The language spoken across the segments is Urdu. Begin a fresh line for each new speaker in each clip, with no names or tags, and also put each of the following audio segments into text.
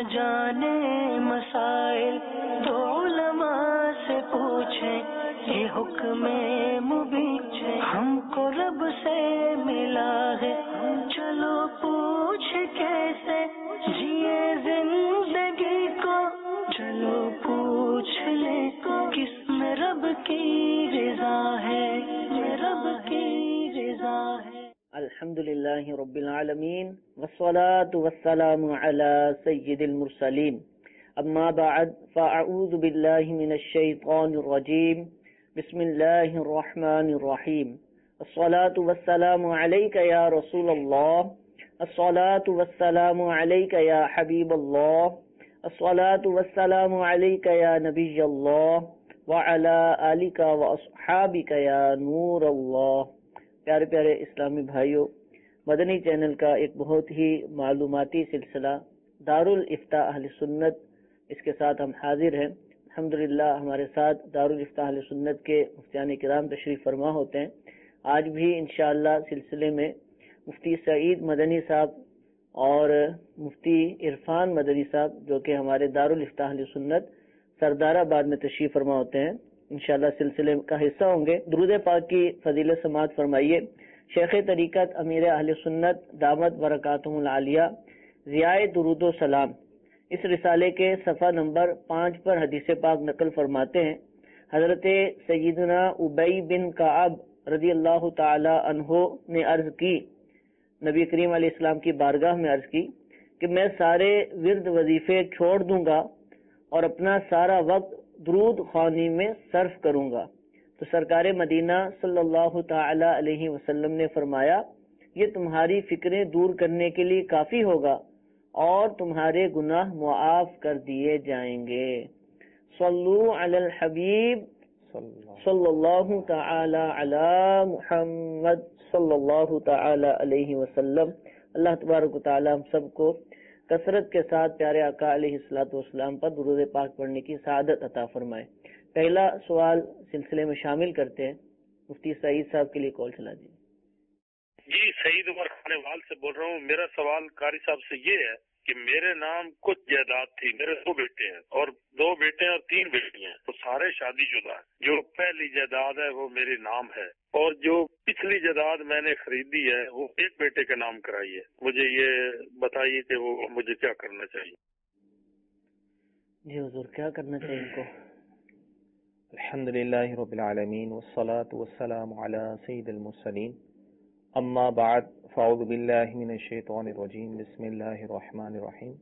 جانے مسائل تو علماء سے پوچھیں، یہ حکم مبین ہم کو رب سے ملا ہے، چلو پوچھ کیسے جیے زندگی کو، چلو پوچھ لے کس میں رب کی رضا ہے، رب کی رضا ہے۔
الحمدللہ رب العالمین والصلاة والسلام علی سید المرسلین، اما بعد فاعوذ باللہ من الشیطان الرجیم، بسم اللہ الرحمن الرحیم۔ الصلاة والسلام علیک یا رسول اللہ، الصلاة والسلام علیک یا حبیب اللہ، الصلاة والسلام علیک یا نبی اللہ، وعلی آلک واصحابک یا نور اللہ۔ پیارے پیارے اسلامی بھائیوں، مدنی چینل کا ایک بہت ہی معلوماتی سلسلہ دارالافتاء اہل سنت، اس کے ساتھ ہم حاضر ہیں۔ الحمدللہ ہمارے ساتھ دارالافتاء اہل سنت کے مفتیان کرام تشریف فرما ہوتے ہیں۔ آج بھی انشاءاللہ سلسلے میں مفتی سعید مدنی صاحب اور مفتی عرفان مدنی صاحب، جو کہ ہمارے دارالافتاء اہل سنت سردار آباد میں تشریف فرما ہوتے ہیں، انشاءاللہ سلسلے کا حصہ ہوں گے۔ درود پاک کی فضیلت سماعت فرمائیے۔ شیخ طریقت امیر اہل سنت دامت برکاتہم العالیہ ضیاء درود و سلام اس رسالے کے صفحہ نمبر 5 پر حدیث پاک نقل فرماتے ہیں، حضرت سیدنا ابی بن کعب رضی اللہ تعالی عنہ نے عرض کی، نبی کریم علیہ السلام کی بارگاہ میں عرض کی کہ میں سارے ورد وظیفے چھوڑ دوں گا اور اپنا سارا وقت درود خوانی میں صرف کروں گا۔ تو سرکار مدینہ صلی اللہ تعالی علیہ وسلم نے فرمایا، یہ تمہاری فکریں دور کرنے کے لیے کافی ہوگا اور تمہارے گناہ معاف کر دیے جائیں گے۔ صلو علی الحبیب صلی اللہ تعالی علی محمد صلی اللہ تعالی علیہ وسلم۔ اللہ تبارک و تعالی ہم سب کو کثرت کے ساتھ پیارے آقا علیہ الصلوۃ والسلام پر درود پاک پڑھنے کی سعادت عطا فرمائے۔ پہلا سوال سلسلے میں شامل کرتے ہیں، مفتی سعید صاحب کے لیے کال چلا دیجیے۔
جی، سعید عمر خانوال سے بول رہا ہوں۔ میرا سوال قاری صاحب سے یہ ہے کہ میرے نام کچھ جائیداد تھی، میرے 2 بیٹے ہیں اور 2 بیٹے اور 3 بیٹیاں ہیں، وہ سارے شادی شدہ ہیں۔ جو پہلی جائیداد ہے وہ میرے نام ہے اور جو پچھلی جائیداد میں نے خریدی ہے وہ ایک بیٹے کے نام کرائی ہے۔ مجھے یہ بتائیے کہ وہ مجھے کیا کرنا چاہیے؟
جی حضور، کیا کرنا چاہیے ان کو؟
الحمدللہ رب العالمین والصلاة والسلام علی سید المرسلین، اما بعد فاعوذ باللہ من الشیطان الرجیم، بسم اللہ الرحمن الرحیم۔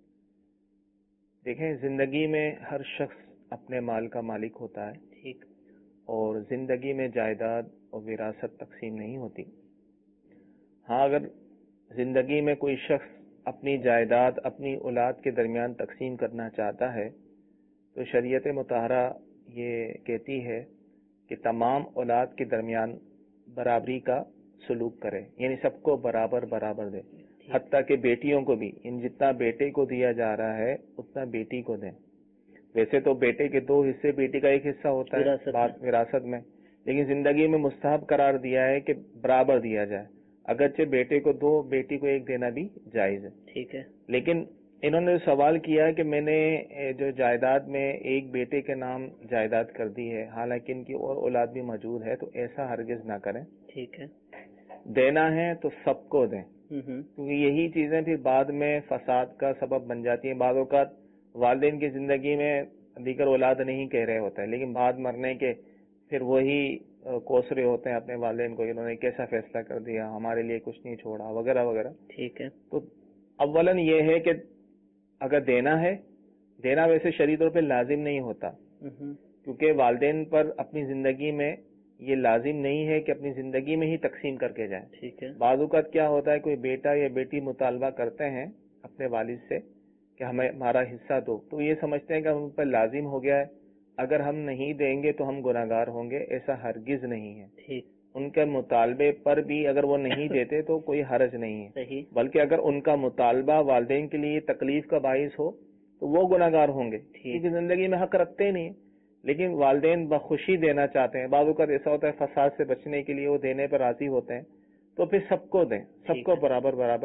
دیکھیں، زندگی میں ہر شخص اپنے مال کا مالک ہوتا ہے،
ٹھیک،
اور زندگی میں جائیداد اور وراثت تقسیم نہیں ہوتی۔ ہاں، اگر زندگی میں کوئی شخص اپنی جائیداد اپنی اولاد کے درمیان تقسیم کرنا چاہتا ہے تو شریعت مطہرہ یہ کہتی ہے کہ تمام اولاد کے درمیان برابری کا سلوک کرے، یعنی سب کو برابر برابر دے، حتیٰ کہ بیٹیوں کو بھی، جتنا بیٹے کو دیا جا رہا ہے اتنا بیٹی کو دیں۔ ویسے تو بیٹے کے 2 حصے، بیٹی کا 1 حصہ ہوتا ہے وراثت میں، لیکن زندگی میں مستحب قرار دیا ہے کہ برابر دیا جائے، اگرچہ بیٹے کو 2 بیٹی کو 1 دینا بھی جائز ہے۔
ٹھیک ہے،
لیکن انہوں نے سوال کیا کہ میں نے جو جائیداد میں ایک بیٹے کے نام جائیداد کر دی ہے، حالانکہ ان کی اور اولاد بھی موجود ہے، تو ایسا ہرگز نہ کریں۔
ٹھیک ہے،
دینا ہے تو سب کو دیں، کیونکہ یہی چیزیں پھر بعد میں فساد کا سبب بن جاتی ہیں۔ بعض اوقات والدین کی زندگی میں دیگر اولاد نہیں کہہ رہے ہوتے ہیں، لیکن بعد مرنے کے پھر وہی کوس رہے ہوتے ہیں اپنے والدین کو، انہوں نے کیسا فیصلہ کر دیا، ہمارے لیے کچھ نہیں چھوڑا، وغیرہ وغیرہ۔
ٹھیک ہے،
تو اولاً یہ ہے کہ اگر دینا ہے، دینا ویسے شرعی طور پہ لازم نہیں ہوتا، کیونکہ والدین پر اپنی زندگی میں یہ لازم نہیں ہے کہ اپنی زندگی میں ہی تقسیم کر کے جائیں۔
ٹھیک ہے،
بعض اوقات کیا ہوتا ہے، کوئی بیٹا یا بیٹی مطالبہ کرتے ہیں اپنے والد سے کہ ہمیں ہمارا حصہ دو، تو یہ سمجھتے ہیں کہ ہم پر لازم ہو گیا ہے، اگر ہم نہیں دیں گے تو ہم گناہگار ہوں گے۔ ایسا ہرگز نہیں ہے۔
ٹھیک،
ان کے مطالبے پر بھی اگر وہ نہیں دیتے تو کوئی حرج نہیں ہے،
صحیح،
بلکہ اگر ان کا مطالبہ والدین کے لیے تکلیف کا باعث ہو تو وہ گناہگار ہوں گے، کیونکہ زندگی میں حق رکھتے ہی نہیں، لیکن والدین بخوشی دینا چاہتے ہیں۔ بعض اوقات ایسا ہوتا ہے فساد سے بچنے کے لیے وہ دینے پر راضی ہوتے ہیں، تو پھر سب کو دیں، سب کو برابر برابر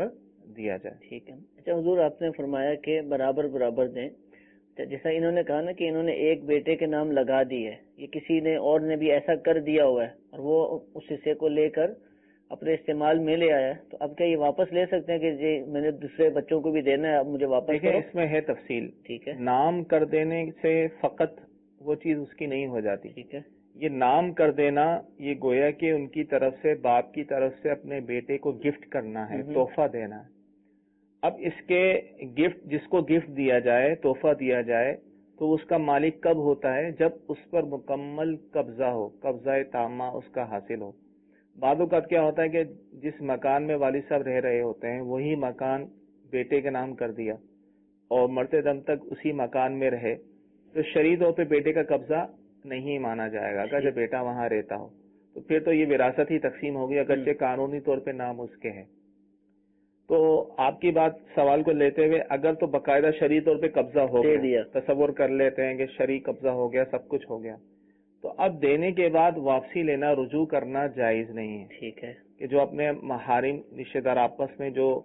دیا جائے.
ٹھیک ہے. اچھا حضور، آپ نے فرمایا کہ برابر برابر دیں. جیسا انہوں نے کہا نا کہ انہوں نے ایک بیٹے کے نام لگا دی ہے، یہ کسی نے اور نے بھی ایسا کر دیا ہوا ہے اور وہ اس حصے کو لے کر اپنے استعمال میں لے آیا ہے، تو اب کیا یہ واپس لے سکتے ہیں کہ جی میں نے دوسرے بچوں کو بھی دینا ہے، اب مجھے واپس کرو؟
اس میں ہے تفصیل.
ٹھیک ہے.
نام کر دینے سے فقط وہ چیز اس کی نہیں ہو جاتی.
ٹھیک ہے.
یہ نام کر دینا یہ گویا کہ ان کی طرف سے، باپ کی طرف سے اپنے بیٹے کو گفٹ کرنا ہے، تحفہ دینا ہے. اب اس کے گفٹ، جس کو گفٹ دیا جائے، تحفہ دیا جائے، تو اس کا مالک کب ہوتا ہے؟ جب اس پر مکمل قبضہ ہو، قبضہ تامہ اس کا حاصل ہو. بعض اوقات کیا ہوتا ہے کہ جس مکان میں والد صاحب رہ رہے ہوتے ہیں وہی مکان بیٹے کے نام کر دیا اور مرتے دم تک اسی مکان میں رہے، تو شرعی طور پہ بیٹے کا قبضہ نہیں مانا جائے گا اگر جب بیٹا وہاں رہتا ہو. تو پھر تو یہ وراثت ہی تقسیم ہوگی اگرچہ قانونی طور پہ نام اس کے ہیں. تو آپ کی بات سوال کو لیتے ہوئے اگر تو باقاعدہ شرعی طور پہ قبضہ ہو گیا، تصور کر لیتے ہیں کہ شرعی قبضہ ہو گیا، سب کچھ ہو گیا، تو اب دینے کے بعد واپسی لینا، رجوع کرنا جائز نہیں ہے.
ٹھیک ہے. کہ
جو اپنے محارم رشتے دار آپس میں جو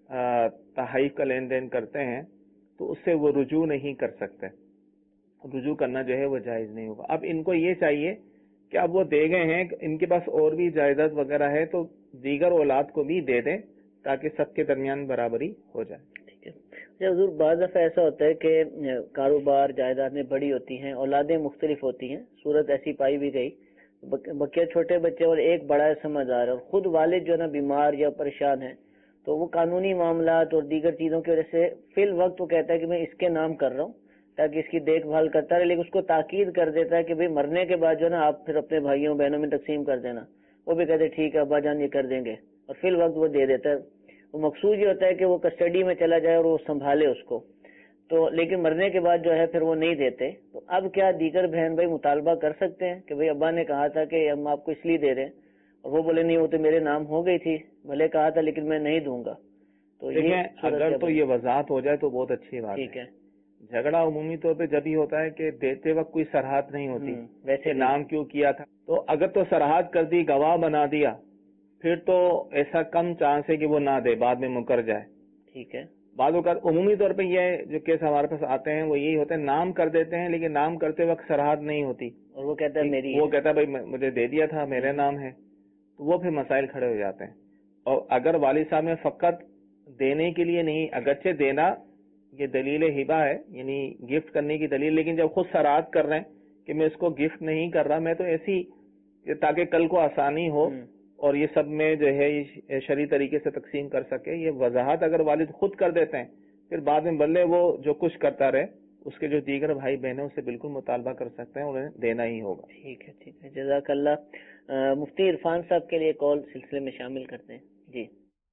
تحائف کا لین دین کرتے ہیں تو اس سے وہ رجوع نہیں کر سکتے، رجوع کرنا جو ہے وہ جائز نہیں ہوگا. اب ان کو یہ چاہیے کہ اب وہ دے گئے ہیں، ان کے پاس اور بھی جائیداد وغیرہ ہے تو دیگر اولاد کو بھی دے دیں تاکہ سب کے درمیان برابری ہو جائے.
ٹھیک ہے. حضور، بعض دفعہ ایسا ہوتا ہے کہ کاروبار جائیدادیں بڑی ہوتی ہیں، اولادیں مختلف ہوتی ہیں، صورت ایسی پائی بھی گئی، بقیہ چھوٹے بچے اور ایک بڑا سمجھدار اور خود والد جو ہے نا بیمار یا پریشان ہے، تو وہ قانونی معاملات اور دیگر چیزوں کی وجہ سے فی الوقت وہ کہتا ہے کہ میں اس کے نام کر رہا ہوں تاکہ اس کی دیکھ بھال کرتا رہے، لیکن اس کو تاکید کر دیتا ہے کہ بھئی مرنے کے بعد جو ہے نا آپ پھر اپنے بھائیوں بہنوں میں تقسیم کر دینا. وہ بھی کہتے ٹھیک ہے ابا جان یہ کر دیں گے، اور فی الوقت وہ دے دیتا ہے. وہ مقصود یہ ہوتا ہے کہ وہ کسٹڈی میں چلا جائے اور وہ سنبھالے اس کو، تو لیکن مرنے کے بعد جو ہے پھر وہ نہیں دیتے. تو اب کیا دیگر بہن بھائی مطالبہ کر سکتے ہیں کہ بھئی ابا نے کہا تھا کہ ہم آپ کو اس لیے دے رہے ہیں، اور وہ بولے نہیں وہ تو میرے نام ہو گئی تھی، بھلے کہا تھا لیکن میں نہیں دوں گا؟ تو
اگر تو یہ وضاحت ہو جائے تو بہت اچھی بات ہے.
ٹھیک ہے.
جھگڑا عمومی طور پہ جب ہی ہوتا ہے کہ دیتے وقت کوئی سرحد نہیں ہوتی، ویسے نام کیوں کیا تھا. تو اگر تو سرحد کر دی، گواہ بنا دیا، پھر تو ایسا کم چانس ہے کہ وہ نہ دے، بعد میں مکر جائے.
ٹھیک ہے.
بعض اوقات عمومی طور پہ یہ جو کیس ہمارے پاس آتے ہیں وہ یہی ہوتے ہیں، نام کر دیتے ہیں لیکن نام کرتے وقت سرحد نہیں ہوتی،
اور وہ کہتا ہے میری،
وہ کہتا ہے بھائی مجھے دے دیا تھا، میرے نام ہے. تو وہ پھر مسائل کھڑے ہو جاتے ہیں. اور اگر والد صاحب نے فقط دینے کے لیے نہیں، اگرچہ دینا یہ دلیل ہبہ ہے یعنی گفٹ کرنے کی دلیل، لیکن جب خود سرحد کر رہے ہیں کہ میں اس کو گفٹ نہیں کر رہا، میں تو ایسی تاکہ کل کو آسانی ہو اور یہ سب میں جو ہے یہ شرعی طریقے سے تقسیم کر سکے، یہ وضاحت اگر والد خود کر دیتے ہیں پھر بعد میں بلے وہ جو کچھ کرتا رہے، اس کے جو دیگر بھائی بہن ہیں اس سے بالکل مطالبہ کر سکتے ہیں، انہیں دینا ہی ہوگا.
ٹھیک ہے. ٹھیک ہے، جزاک اللہ. مفتی عرفان صاحب کے لیے کال سلسلے میں شامل کرتے ہیں. جی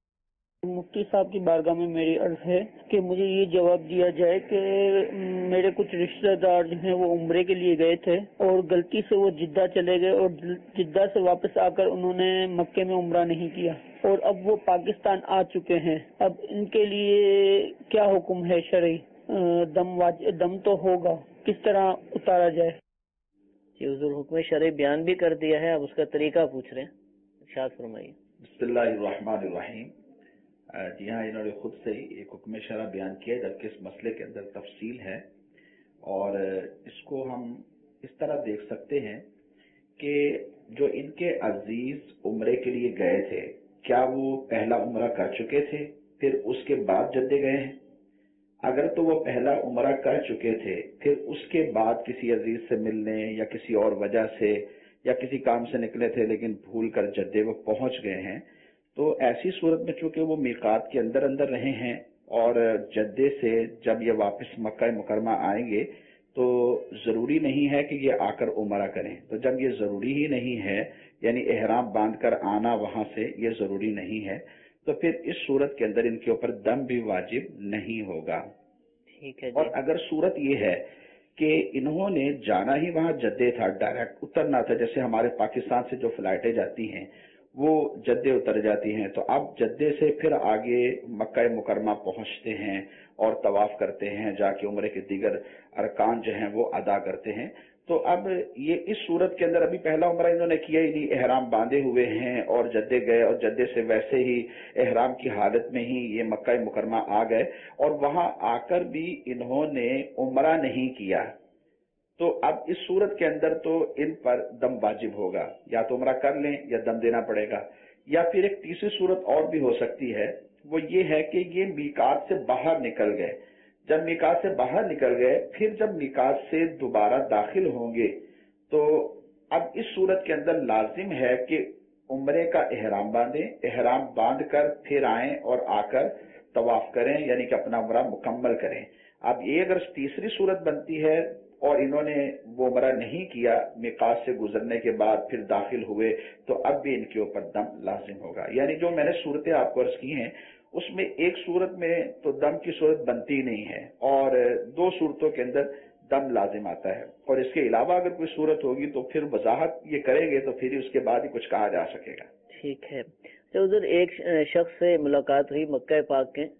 مفتی صاحب کی بارگاہ میں میری عرض ہے کہ مجھے یہ جواب دیا جائے کہ میرے کچھ رشتہ دار جو ہیں وہ عمرے کے لیے گئے تھے اور غلطی سے وہ جدہ چلے گئے اور جدہ سے واپس آ کر انہوں نے مکے میں عمرہ نہیں کیا اور اب وہ پاکستان آ چکے ہیں. اب ان کے لیے کیا حکم ہے شرعی؟ دم تو ہوگا، کس طرح اتارا جائے؟
جی حضور، حکم شرعی بیان بھی کر دیا ہے، اب اس کا طریقہ پوچھ رہے ہیں، ارشاد فرمائیے.
بسم اللہ الرحمن الرحیم. جی ہاں، انہوں نے خود سے ایک حکم شرع بیان کیا جبکہ اس مسئلے کے اندر تفصیل ہے، اور اس کو ہم اس طرح دیکھ سکتے ہیں کہ جو ان کے عزیز عمرے کے لیے گئے تھے، کیا وہ پہلا عمرہ کر چکے تھے پھر اس کے بعد جدے گئے ہیں؟ اگر تو وہ پہلا عمرہ کر چکے تھے پھر اس کے بعد کسی عزیز سے ملنے یا کسی اور وجہ سے یا کسی کام سے نکلے تھے لیکن بھول کر جدے وہ پہنچ گئے ہیں، تو ایسی صورت میں چونکہ وہ میقات کے اندر رہے ہیں اور جدے سے جب یہ واپس مکہ مکرمہ آئیں گے تو ضروری نہیں ہے کہ یہ آ کر عمرہ کریں. تو جب یہ ضروری ہی نہیں ہے یعنی احرام باندھ کر آنا وہاں سے یہ ضروری نہیں ہے، تو پھر اس صورت کے اندر ان کے اوپر دم بھی واجب نہیں ہوگا.
ٹھیک ہے.
اور اگر صورت یہ ہے کہ انہوں نے جانا ہی وہاں جدے تھا، ڈائریکٹ اترنا تھا، جیسے ہمارے پاکستان سے جو فلائٹیں جاتی ہیں وہ جدے اتر جاتی ہیں، تو اب جدے سے پھر آگے مکہ مکرمہ پہنچتے ہیں اور طواف کرتے ہیں، جا کے عمرے کے دیگر ارکان جو ہیں وہ ادا کرتے ہیں، تو اب یہ اس صورت کے اندر ابھی پہلا عمرہ انہوں نے کیا ہی نہیں، احرام باندھے ہوئے ہیں اور جدے گئے اور جدے سے ویسے ہی احرام کی حالت میں ہی یہ مکہ مکرمہ آ گئے اور وہاں آ کر بھی انہوں نے عمرہ نہیں کیا. تو اب اس صورت کے اندر تو ان پر دم واجب ہوگا، یا تو عمرہ کر لیں یا دم دینا پڑے گا. یا پھر ایک تیسری صورت اور بھی ہو سکتی ہے، وہ یہ ہے کہ یہ میقات سے باہر نکل گئے. جب میقات سے باہر نکل گئے پھر جب میقات سے دوبارہ داخل ہوں گے تو اب اس صورت کے اندر لازم ہے کہ عمرے کا احرام باندھیں، احرام باندھ کر پھر آئیں اور آ کر طواف کریں، یعنی کہ اپنا عمرہ مکمل کریں. اب یہ اگر تیسری صورت بنتی ہے اور انہوں نے وہ عمرہ نہیں کیا، میقات سے گزرنے کے بعد پھر داخل ہوئے، تو اب بھی ان کے اوپر دم لازم ہوگا. یعنی جو میں نے صورتیں آپ کو عرض کی ہیں اس میں ایک صورت میں تو دم کی صورت بنتی نہیں ہے اور دو صورتوں کے اندر دم لازم آتا ہے. اور اس کے علاوہ اگر کوئی صورت ہوگی تو پھر وضاحت یہ کریں گے تو پھر اس کے بعد ہی کچھ کہا جا سکے گا.
ٹھیک ہے. تو ادھر ایک شخص سے ملاقات ہوئی مکہ پاک کے،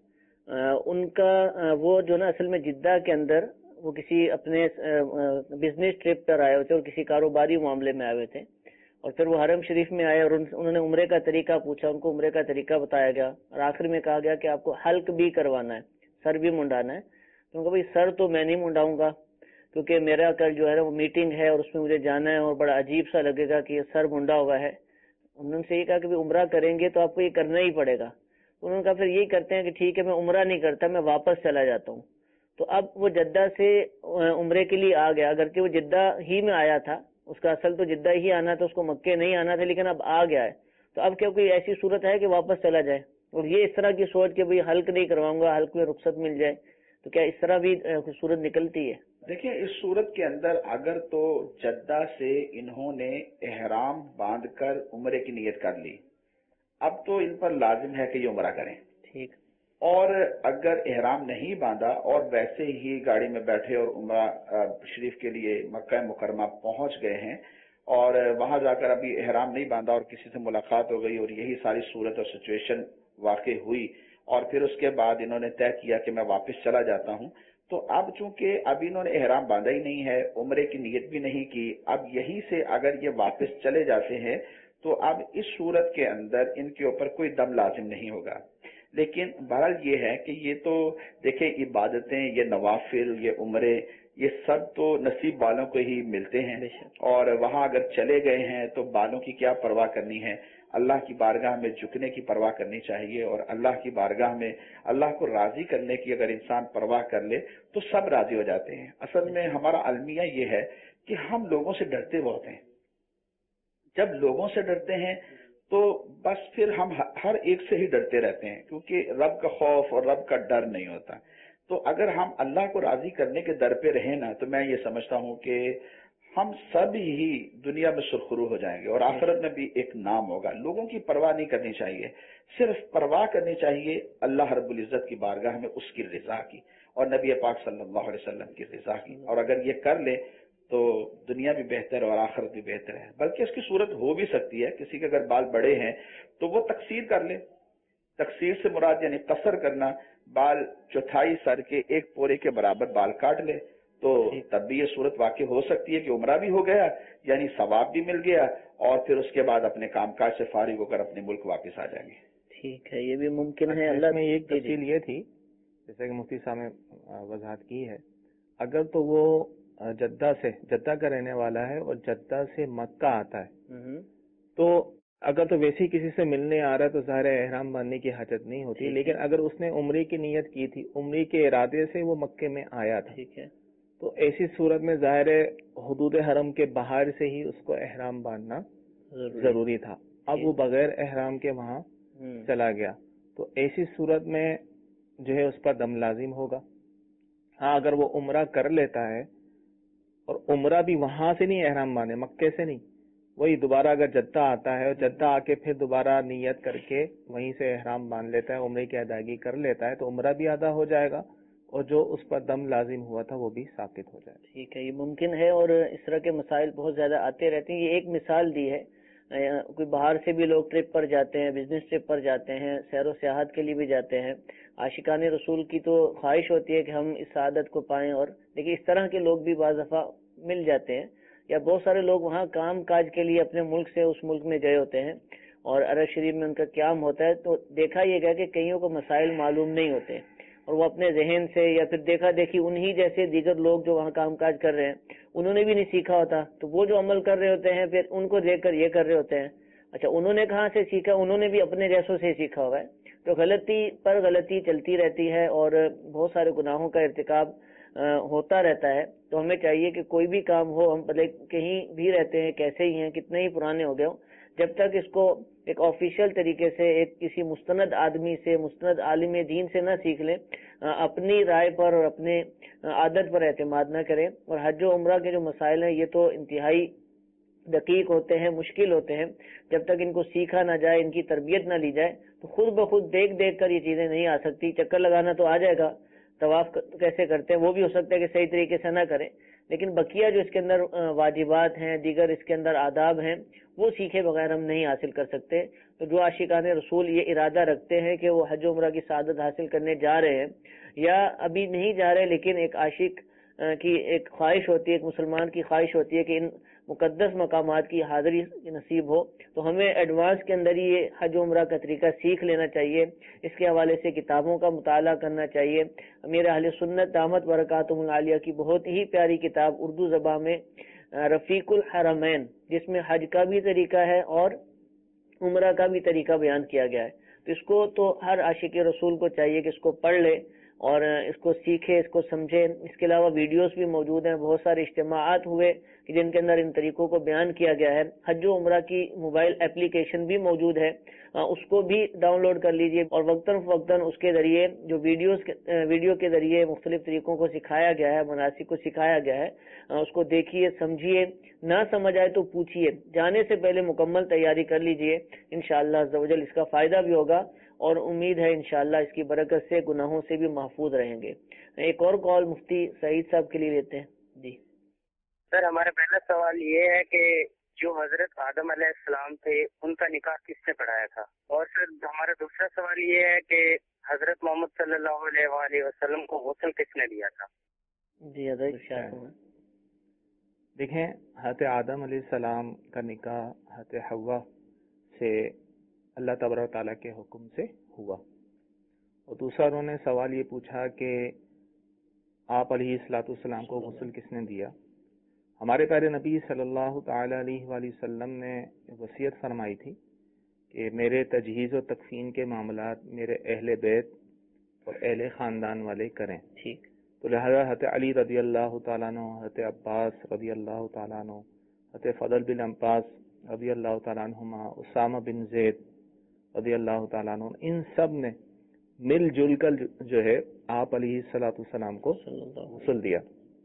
ان کا وہ جو نا اصل میں جدہ کے اندر وہ کسی اپنے بزنس ٹرپ پر آئے ہوئے تھے اور کسی کاروباری معاملے میں آئے ہوئے تھے، اور پھر وہ حرم شریف میں آئے اور انہوں نے عمرے کا طریقہ پوچھا، ان کو عمرے کا طریقہ بتایا گیا اور آخر میں کہا گیا کہ آپ کو حلق بھی کروانا ہے، سر بھی منڈانا ہے. تو ان کو بھائی سر تو میں نہیں منڈاؤں گا کیونکہ میرا کل جو ہے وہ میٹنگ ہے اور اس میں مجھے جانا ہے اور بڑا عجیب سا لگے گا کہ یہ سر منڈا ہوا ہے. انہوں نے یہ کہا کہ عمرہ کریں گے تو آپ کو یہ کرنا ہی پڑے گا. انہوں نے کہا پھر یہی کرتے ہیں کہ ٹھیک ہے میں عمرہ نہیں کرتا، میں واپس چلا جاتا ہوں. تو اب وہ جدہ سے عمرے کے لیے آ گیا، اگرچہ وہ جدہ ہی میں آیا تھا، اس کا اصل تو جدہ ہی آنا تھا، اس کو مکے نہیں آنا تھا، لیکن اب آ گیا ہے. تو اب کیا کوئی ایسی صورت ہے کہ واپس چلا جائے؟ اور یہ اس طرح کی سوچ کہ بھئی حلق نہیں کرواؤں گا، حلق میں رخصت مل جائے، تو کیا اس طرح بھی صورت نکلتی ہے؟
دیکھیں اس صورت کے اندر اگر تو جدہ سے انہوں نے احرام باندھ کر عمرے کی نیت کر لی، اب تو ان پر لازم ہے کہ یہ عمرہ کریں.
ٹھیک.
اور اگر احرام نہیں باندھا اور ویسے ہی گاڑی میں بیٹھے اور عمرہ شریف کے لیے مکہ مکرمہ پہنچ گئے ہیں اور وہاں جا کر ابھی احرام نہیں باندھا اور کسی سے ملاقات ہو گئی اور یہی ساری صورت اور سچویشن واقع ہوئی اور پھر اس کے بعد انہوں نے طے کیا کہ میں واپس چلا جاتا ہوں، تو اب چونکہ اب انہوں نے احرام باندھا ہی نہیں ہے، عمرے کی نیت بھی نہیں کی، اب یہیں سے اگر یہ واپس چلے جاتے ہیں تو اب اس صورت کے اندر ان کے اوپر کوئی دم لازم نہیں ہوگا. لیکن بہرحال یہ ہے کہ یہ تو دیکھیں عبادتیں، یہ نوافل، یہ عمرے، یہ سب تو نصیب والوں کو ہی ملتے ہیں اور وہاں اگر چلے گئے ہیں تو بالوں کی کیا پرواہ کرنی ہے، اللہ کی بارگاہ میں جھکنے کی پرواہ کرنی چاہیے. اور اللہ کی بارگاہ میں اللہ کو راضی کرنے کی اگر انسان پرواہ کر لے تو سب راضی ہو جاتے ہیں. اصل میں ہمارا المیہ یہ ہے کہ ہم لوگوں سے ڈرتے بہت ہیں. جب لوگوں سے ڈرتے ہیں تو بس پھر ہم ہر ایک سے ہی ڈرتے رہتے ہیں کیونکہ رب کا خوف اور رب کا ڈر نہیں ہوتا. تو اگر ہم اللہ کو راضی کرنے کے در پہ رہیں نا تو میں یہ سمجھتا ہوں کہ ہم سب ہی دنیا میں سرخرو ہو جائیں گے اور آخرت میں بھی ایک نام ہوگا. لوگوں کی پرواہ نہیں کرنی چاہیے، صرف پرواہ کرنی چاہیے اللہ رب العزت کی بارگاہ میں اس کی رضا کی اور نبی پاک صلی اللہ علیہ وسلم کی رضا کی. اور اگر یہ کر لے تو دنیا بھی بہتر اور آخرت بھی بہتر ہے. بلکہ اس کی صورت ہو بھی سکتی ہے کسی کے اگر بال بڑے ہیں تو وہ تقصیر کر لے. تقصیر سے مراد یعنی قصر کرنا، بال چوتھائی سر کے ایک پورے کے برابر بال کاٹ لے تو تب بھی یہ صورت واقع ہو سکتی ہے کہ عمرہ بھی ہو گیا، یعنی ثواب بھی مل گیا اور پھر اس کے بعد اپنے کام کاج سے فارغ ہو کر اپنے ملک واپس آ جائیں گے.
ٹھیک ہے، یہ بھی ممکن ہے. اللہ
میں ایک تفصیل یہ تھی جیسے کہ مفتی صاحب نے وضاحت کی ہے، اگر تو وہ جدہ کا رہنے والا ہے اور جدہ سے مکہ آتا ہے تو اگر تو ویسے ہی کسی سے ملنے آ رہا ہے تو ظاہر احرام باندھنے کی حاجت نہیں ہوتی. لیکن اگر اس نے عمرے کی نیت کی تھی، عمرے کے ارادے سے وہ مکے میں آیا تھا، ٹھیک ہے، تو ایسی صورت میں ظاہر حدود حرم کے باہر سے ہی اس کو احرام باندھنا ضروری تھا. اب وہ بغیر احرام کے وہاں چلا گیا تو ایسی صورت میں جو ہے اس پر دم لازم ہوگا. ہاں اگر وہ عمرہ کر لیتا ہے اور عمرہ بھی وہاں سے نہیں احرام باندھے، مکے سے نہیں، وہی دوبارہ اگر جدہ آتا ہے اور جدہ آ کے پھر دوبارہ نیت کر کے وہیں سے احرام باندھ لیتا ہے، عمرے کی ادائیگی کر لیتا ہے تو عمرہ بھی ادا ہو جائے گا اور جو اس پر دم لازم ہوا تھا وہ بھی ثابت ہو جائے گا.
ٹھیک ہے، یہ ممکن ہے اور اس طرح کے مسائل بہت زیادہ آتے رہتے ہیں. یہ ایک مثال دی ہے، کوئی باہر سے بھی لوگ ٹرپ پر جاتے ہیں، بزنس ٹرپ پر جاتے ہیں، سیر و سیاحت کے لیے بھی جاتے ہیں. عاشقان رسول کی تو خواہش ہوتی ہے کہ ہم اس سعادت کو پائیں، اور لیکن اس طرح کے لوگ بھی بعض دفعہ مل جاتے ہیں، یا بہت سارے لوگ وہاں کام کاج کے لیے اپنے ملک سے اس ملک میں گئے ہوتے ہیں اور عرب شریف میں ان کا قیام ہوتا ہے، تو دیکھا یہ گیا کہ کئیوں کو مسائل معلوم نہیں ہوتے اور وہ اپنے ذہن سے یا پھر دیکھا دیکھی انہی جیسے دیگر لوگ جو وہاں کام کاج کر رہے ہیں انہوں نے بھی نہیں سیکھا ہوتا، تو وہ جو عمل کر رہے ہوتے ہیں پھر ان کو دیکھ کر یہ کر رہے ہوتے ہیں. اچھا انہوں نے کہاں سے سیکھا؟ انہوں نے بھی اپنے جیسوں سے سیکھا ہوا ہے. تو غلطی پر غلطی چلتی رہتی ہے اور بہت سارے گناہوں کا ارتکاب ہوتا رہتا ہے. تو ہمیں چاہیے کہ کوئی بھی کام ہو، ہم بھلے کہیں بھی رہتے ہیں، کیسے ہی ہیں، کتنے ہی پرانے ہو گئے ہوں، جب تک اس کو ایک آفیشیل طریقے سے ایک کسی مستند آدمی سے، مستند عالم دین سے نہ سیکھ لیں، اپنی رائے پر اور اپنے عادت پر اعتماد نہ کریں. اور حج و عمرہ کے جو مسائل ہیں یہ تو انتہائی دقیق ہوتے ہیں، مشکل ہوتے ہیں. جب تک ان کو سیکھا نہ جائے، ان کی تربیت نہ لی جائے، تو خود بخود دیکھ دیکھ کر یہ چیزیں نہیں آ سکتی. چکر لگانا تو آ جائے گا، طواف کیسے کرتے ہیں وہ بھی ہو سکتا ہے کہ صحیح طریقے سے نہ کریں، لیکن بقیہ جو اس کے اندر واجبات ہیں، دیگر اس کے اندر آداب ہیں، وہ سیکھے بغیر ہم نہیں حاصل کر سکتے. تو جو عاشقان رسول یہ ارادہ رکھتے ہیں کہ وہ حج و عمرہ کی سعادت حاصل کرنے جا رہے ہیں یا ابھی نہیں جا رہے، لیکن ایک عاشق کی ایک خواہش ہوتی ہے، ایک مسلمان کی خواہش ہوتی ہے کہ ان مقدس مقامات کی حاضری نصیب ہو، تو ہمیں ایڈوانس کے اندر ہی یہ حج و عمرہ کا طریقہ سیکھ لینا چاہیے. اس کے حوالے سے کتابوں کا مطالعہ کرنا چاہیے. میرے اہل سنت دامت برکاتہم العالیہ کی بہت ہی پیاری کتاب اردو زبان میں رفیق الحرمین، جس میں حج کا بھی طریقہ ہے اور عمرہ کا بھی طریقہ بیان کیا گیا ہے. تو اس کو تو ہر عاشق رسول کو چاہیے کہ اس کو پڑھ لے اور اس کو سیکھے، اس کو سمجھے. اس کے علاوہ ویڈیوز بھی موجود ہیں، بہت سارے اجتماعات ہوئے کہ جن کے اندر ان طریقوں کو بیان کیا گیا ہے. حج و عمرہ کی موبائل اپلیکیشن بھی موجود ہے، اس کو بھی ڈاؤن لوڈ کر لیجئے اور وقتاً فوقتاً اس کے ذریعے جو ویڈیو کے ذریعے مختلف طریقوں کو سکھایا گیا ہے، مناسک کو سکھایا گیا ہے، اس کو دیکھیے، سمجھیے. نہ سمجھ آئے تو پوچھیے، جانے سے پہلے مکمل تیاری کر لیجئے. انشاءاللہ عز و جل اس کا فائدہ بھی ہوگا اور امید ہے انشاءاللہ اس کی برکت سے گناہوں سے بھی محفوظ رہیں گے. ایک اور کال مفتی سعید صاحب کے لیے لیتے ہیں. جی
سر، ہمارا پہلا سوال یہ ہے کہ جو حضرت آدم علیہ السلام تھے ان کا نکاح کس نے پڑھایا تھا؟ اور سر ہمارا دوسرا سوال یہ ہے کہ حضرت محمد صلی اللہ علیہ وآلہ وسلم کو غسل کس نے دیا تھا؟
جی حضرت
دیکھیں، حضرت آدم علیہ السلام کا نکاح حضرت حوا سے اللہ تبارک و تعالیٰ کے حکم سے ہوا. اور دوسرا انہوں نے سوال یہ پوچھا کہ آپ علیہ الصلوۃ والسلام کو غسل کس نے دیا. ہمارے پیارے نبی صلی اللہ تعالی علیہ وآلہ وسلم نے وصیت فرمائی تھی کہ میرے تجہیز و تکفین کے معاملات میرے اہل بیت اور اہل خاندان والے کریں.
ٹھیک.
تو لہذا حضرت علی رضی اللہ تعالیٰ عنہ، حضرت عباس رضی اللہ تعالیٰ عنہ، حضرت فضل بن عباس رضی اللہ تعالیٰ عنہما، اسامہ بن زید رضی اللہ تعالیٰ عنہ، ان سب نے مل جل کر جو ہے آپ علیہ الصلوۃ والسلام کو غسل دیا.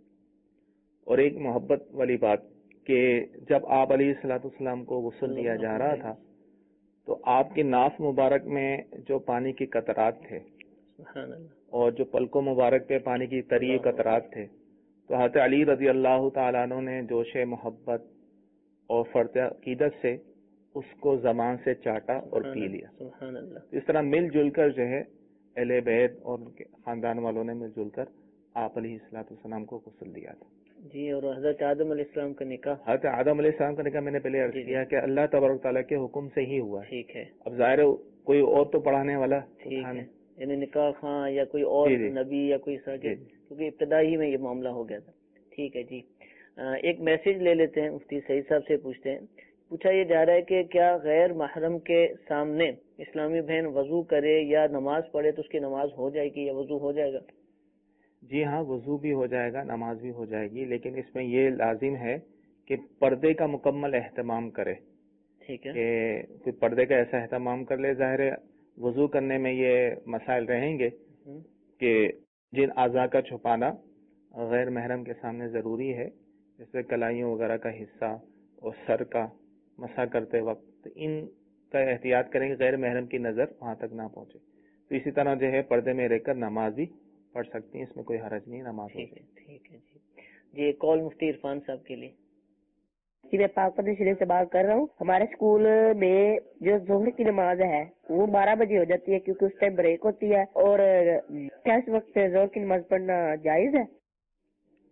اور ایک محبت والی بات کہ جب آپ علیہ الصلوۃ والسلام کو غسل دیا جا رہا تھا تو آپ کے ناف مبارک میں جو پانی کے قطرات تھے اور جو پلکوں مبارک پہ پانی کی طری قطرات تھے، تو حضرت علی رضی اللہ تعالیٰ عنہ نے جوش محبت اور فرط عقیدت سے اس کو زبان سے چاٹا اور پی لیا. اس طرح مل جل کر جو ہے اہل بیت اور ان کے خاندان والوں نے مل جل کر آپ علیہ الصلوۃ والسلام کو غسل دیا تھا.
جی. اور حضرت آدم علیہ السلام کا نکاح،
حضرت آدم علیہ السلام کا نکاح میں نے پہلے عرض کیا کہ اللہ تبارک تعالیٰ کے حکم سے ہی ہوا.
ٹھیک ہے.
اب ظاہر ہے کوئی اور تو پڑھانے والا
ٹھیک ہے، یعنی نکاح خاں یا کوئی اور نبی یا کوئی ساجد، کیونکہ ابتدائی میں یہ معاملہ ہو گیا تھا. ٹھیک ہے جی. ایک میسج لے لیتے ہیں، مفتی سعید صاحب سے پوچھتے ہیں. پوچھا یہ جا رہا ہے کہ کیا غیر محرم کے سامنے اسلامی بہن وضو کرے یا نماز پڑھے تو اس کی نماز ہو جائے گی یا وضو ہو جائے گا؟
جی ہاں، وضو بھی ہو جائے گا، نماز بھی ہو جائے گی، لیکن اس میں یہ لازم ہے کہ پردے کا مکمل اہتمام کرے.
ٹھیک ہے.
کہ پردے کا ایسا اہتمام کر لے. ظاہر ہے وضو کرنے میں یہ مسائل رہیں گے کہ جن اعضاء کا چھپانا غیر محرم کے سامنے ضروری ہے، جیسے کلائیوں وغیرہ کا حصہ اور سر کا مسح کرتے وقت ان کا احتیاط کریں کہ غیر محرم کی نظر وہاں تک نہ پہنچے. تو اسی طرح جو ہے پردے میں رہ کر نماز بھی پڑھ سکتی ہیں، اس میں کوئی حرج نہیں، نماز ہو جائے.
ٹھیک ہے جی. جی کال مفتی عرفان صاحب کے لیے.
جی میں پاک پردہ شریف سے بات کر رہا ہوں. ہمارے اسکول میں جو ظہر کی نماز ہے وہ 12 بجے ہو جاتی ہے کیونکہ اس ٹائم بریک ہوتی ہے، اور کیا اس وقت ظہر کی نماز پڑھنا جائز ہے؟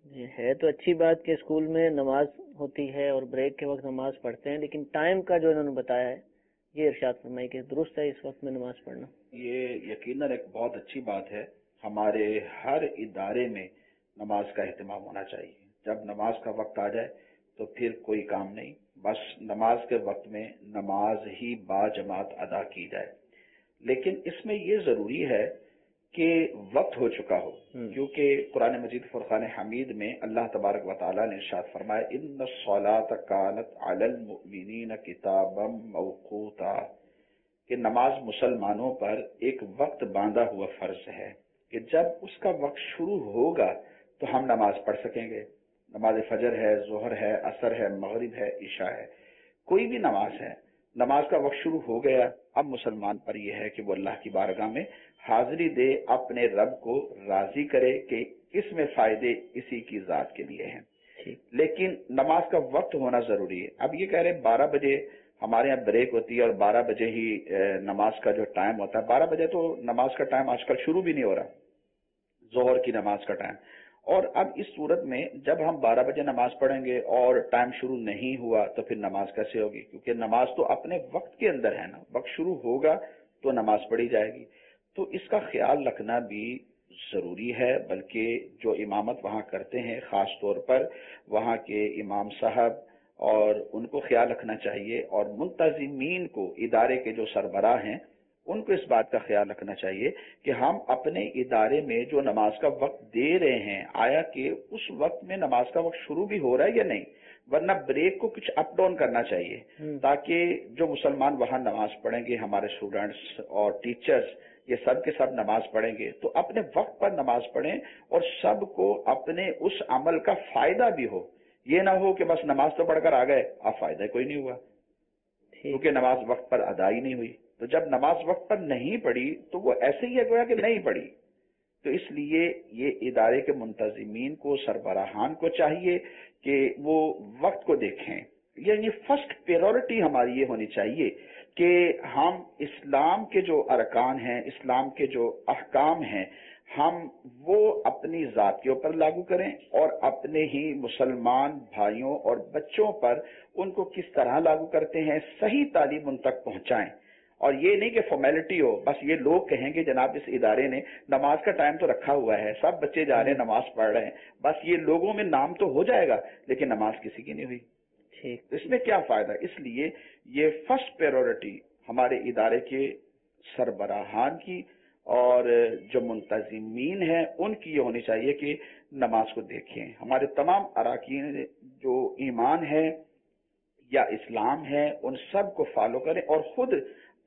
جی ہے تو اچھی بات کہ اسکول میں نماز ہوتی ہے اور بریک کے وقت نماز پڑھتے ہیں، لیکن ٹائم کا جو انہوں نے بتایا ہے یہ ارشاد فرمائے کہ درست ہے اس وقت میں نماز پڑھنا.
یہ یقیناً ایک بہت اچھی بات ہے. ہمارے ہر ادارے میں نماز کا اہتمام ہونا چاہیے. جب نماز کا وقت آ جائے تو پھر کوئی کام نہیں، بس نماز کے وقت میں نماز ہی با جماعت ادا کی جائے. لیکن اس میں یہ ضروری ہے کہ وقت ہو چکا ہو، کیونکہ قرآن مجید فرقان حمید میں اللہ تبارک و تعالیٰ نے ارشاد فرمایا ان الصلاۃ کانت علی المؤمنین کتابا موقوتا، کہ نماز مسلمانوں پر ایک وقت باندھا ہوا فرض ہے کہ جب اس کا وقت شروع ہوگا تو ہم نماز پڑھ سکیں گے. نماز فجر ہے، ظہر ہے، عصر ہے، مغرب ہے، عشاء ہے، کوئی بھی نماز ہے، نماز کا وقت شروع ہو گیا. اب مسلمان پر یہ ہے کہ وہ اللہ کی بارگاہ میں حاضری دے، اپنے رب کو راضی کرے کہ اس میں فائدے اسی کی ذات کے لیے ہیں. لیکن نماز کا وقت ہونا ضروری ہے. اب یہ کہہ رہے 12 بجے ہمارے یہاں بریک ہوتی ہے اور 12 بجے ہی نماز کا جو ٹائم ہوتا ہے، 12 بجے تو نماز کا ٹائم آج کل شروع بھی نہیں ہو رہا، ظہر کی نماز کا ٹائم. اور اب اس صورت میں جب ہم 12 بجے نماز پڑھیں گے اور ٹائم شروع نہیں ہوا تو پھر نماز کیسے ہوگی؟ کیونکہ نماز تو اپنے وقت کے اندر ہے نا، وقت شروع ہوگا تو نماز پڑھی جائے گی. تو اس کا خیال رکھنا بھی ضروری ہے. بلکہ جو امامت وہاں کرتے ہیں خاص طور پر وہاں کے امام صاحب، اور ان کو خیال رکھنا چاہیے، اور منتظمین کو، ادارے کے جو سربراہ ہیں ان کو اس بات کا خیال رکھنا چاہیے کہ ہم اپنے ادارے میں جو نماز کا وقت دے رہے ہیں آیا کہ اس وقت میں نماز کا وقت شروع بھی ہو رہا ہے یا نہیں، ورنہ بریک کو کچھ اپ ڈاؤن کرنا چاہیے تاکہ جو مسلمان وہاں نماز پڑھیں گے، ہمارے اسٹوڈنٹس اور ٹیچرز یہ سب کے سب نماز پڑھیں گے تو اپنے وقت پر نماز پڑھیں اور سب کو اپنے اس عمل کا فائدہ بھی ہو. یہ نہ ہو کہ بس نماز تو پڑھ کر آ گئے، اب فائدہ کوئی نہیں ہوا کیونکہ نماز وقت پر ادا ہی نہیں ہوئی. تو جب نماز وقت پر نہیں پڑھی تو وہ ایسے ہی ہے گویا کہ نہیں پڑھی. تو اس لیے یہ ادارے کے منتظمین کو، سربراہان کو چاہیے کہ وہ وقت کو دیکھیں. یعنی فرسٹ پریورٹی ہماری یہ ہونی چاہیے کہ ہم اسلام کے جو ارکان ہیں، اسلام کے جو احکام ہیں، ہم وہ اپنی ذات کے اوپر لاگو کریں اور اپنے ہی مسلمان بھائیوں اور بچوں پر ان کو کس طرح لاگو کرتے ہیں صحیح تعلیم ان تک پہنچائیں. اور یہ نہیں کہ فارمیلٹی ہو، بس یہ لوگ کہیں گے جناب اس ادارے نے نماز کا ٹائم تو رکھا ہوا ہے، سب بچے جا رہے ہیں نماز پڑھ رہے ہیں، بس یہ لوگوں میں نام تو ہو جائے گا لیکن نماز کسی کی نہیں ہوئی. اس میں کیا فائدہ؟ اس لیے یہ فرسٹ پریورٹی ہمارے ادارے کے سربراہان کی اور جو منتظمین ہیں ان کی یہ ہونی چاہیے کہ نماز کو دیکھیں. ہمارے تمام اراکین جو ایمان ہے یا اسلام ہے ان سب کو فالو کریں اور خود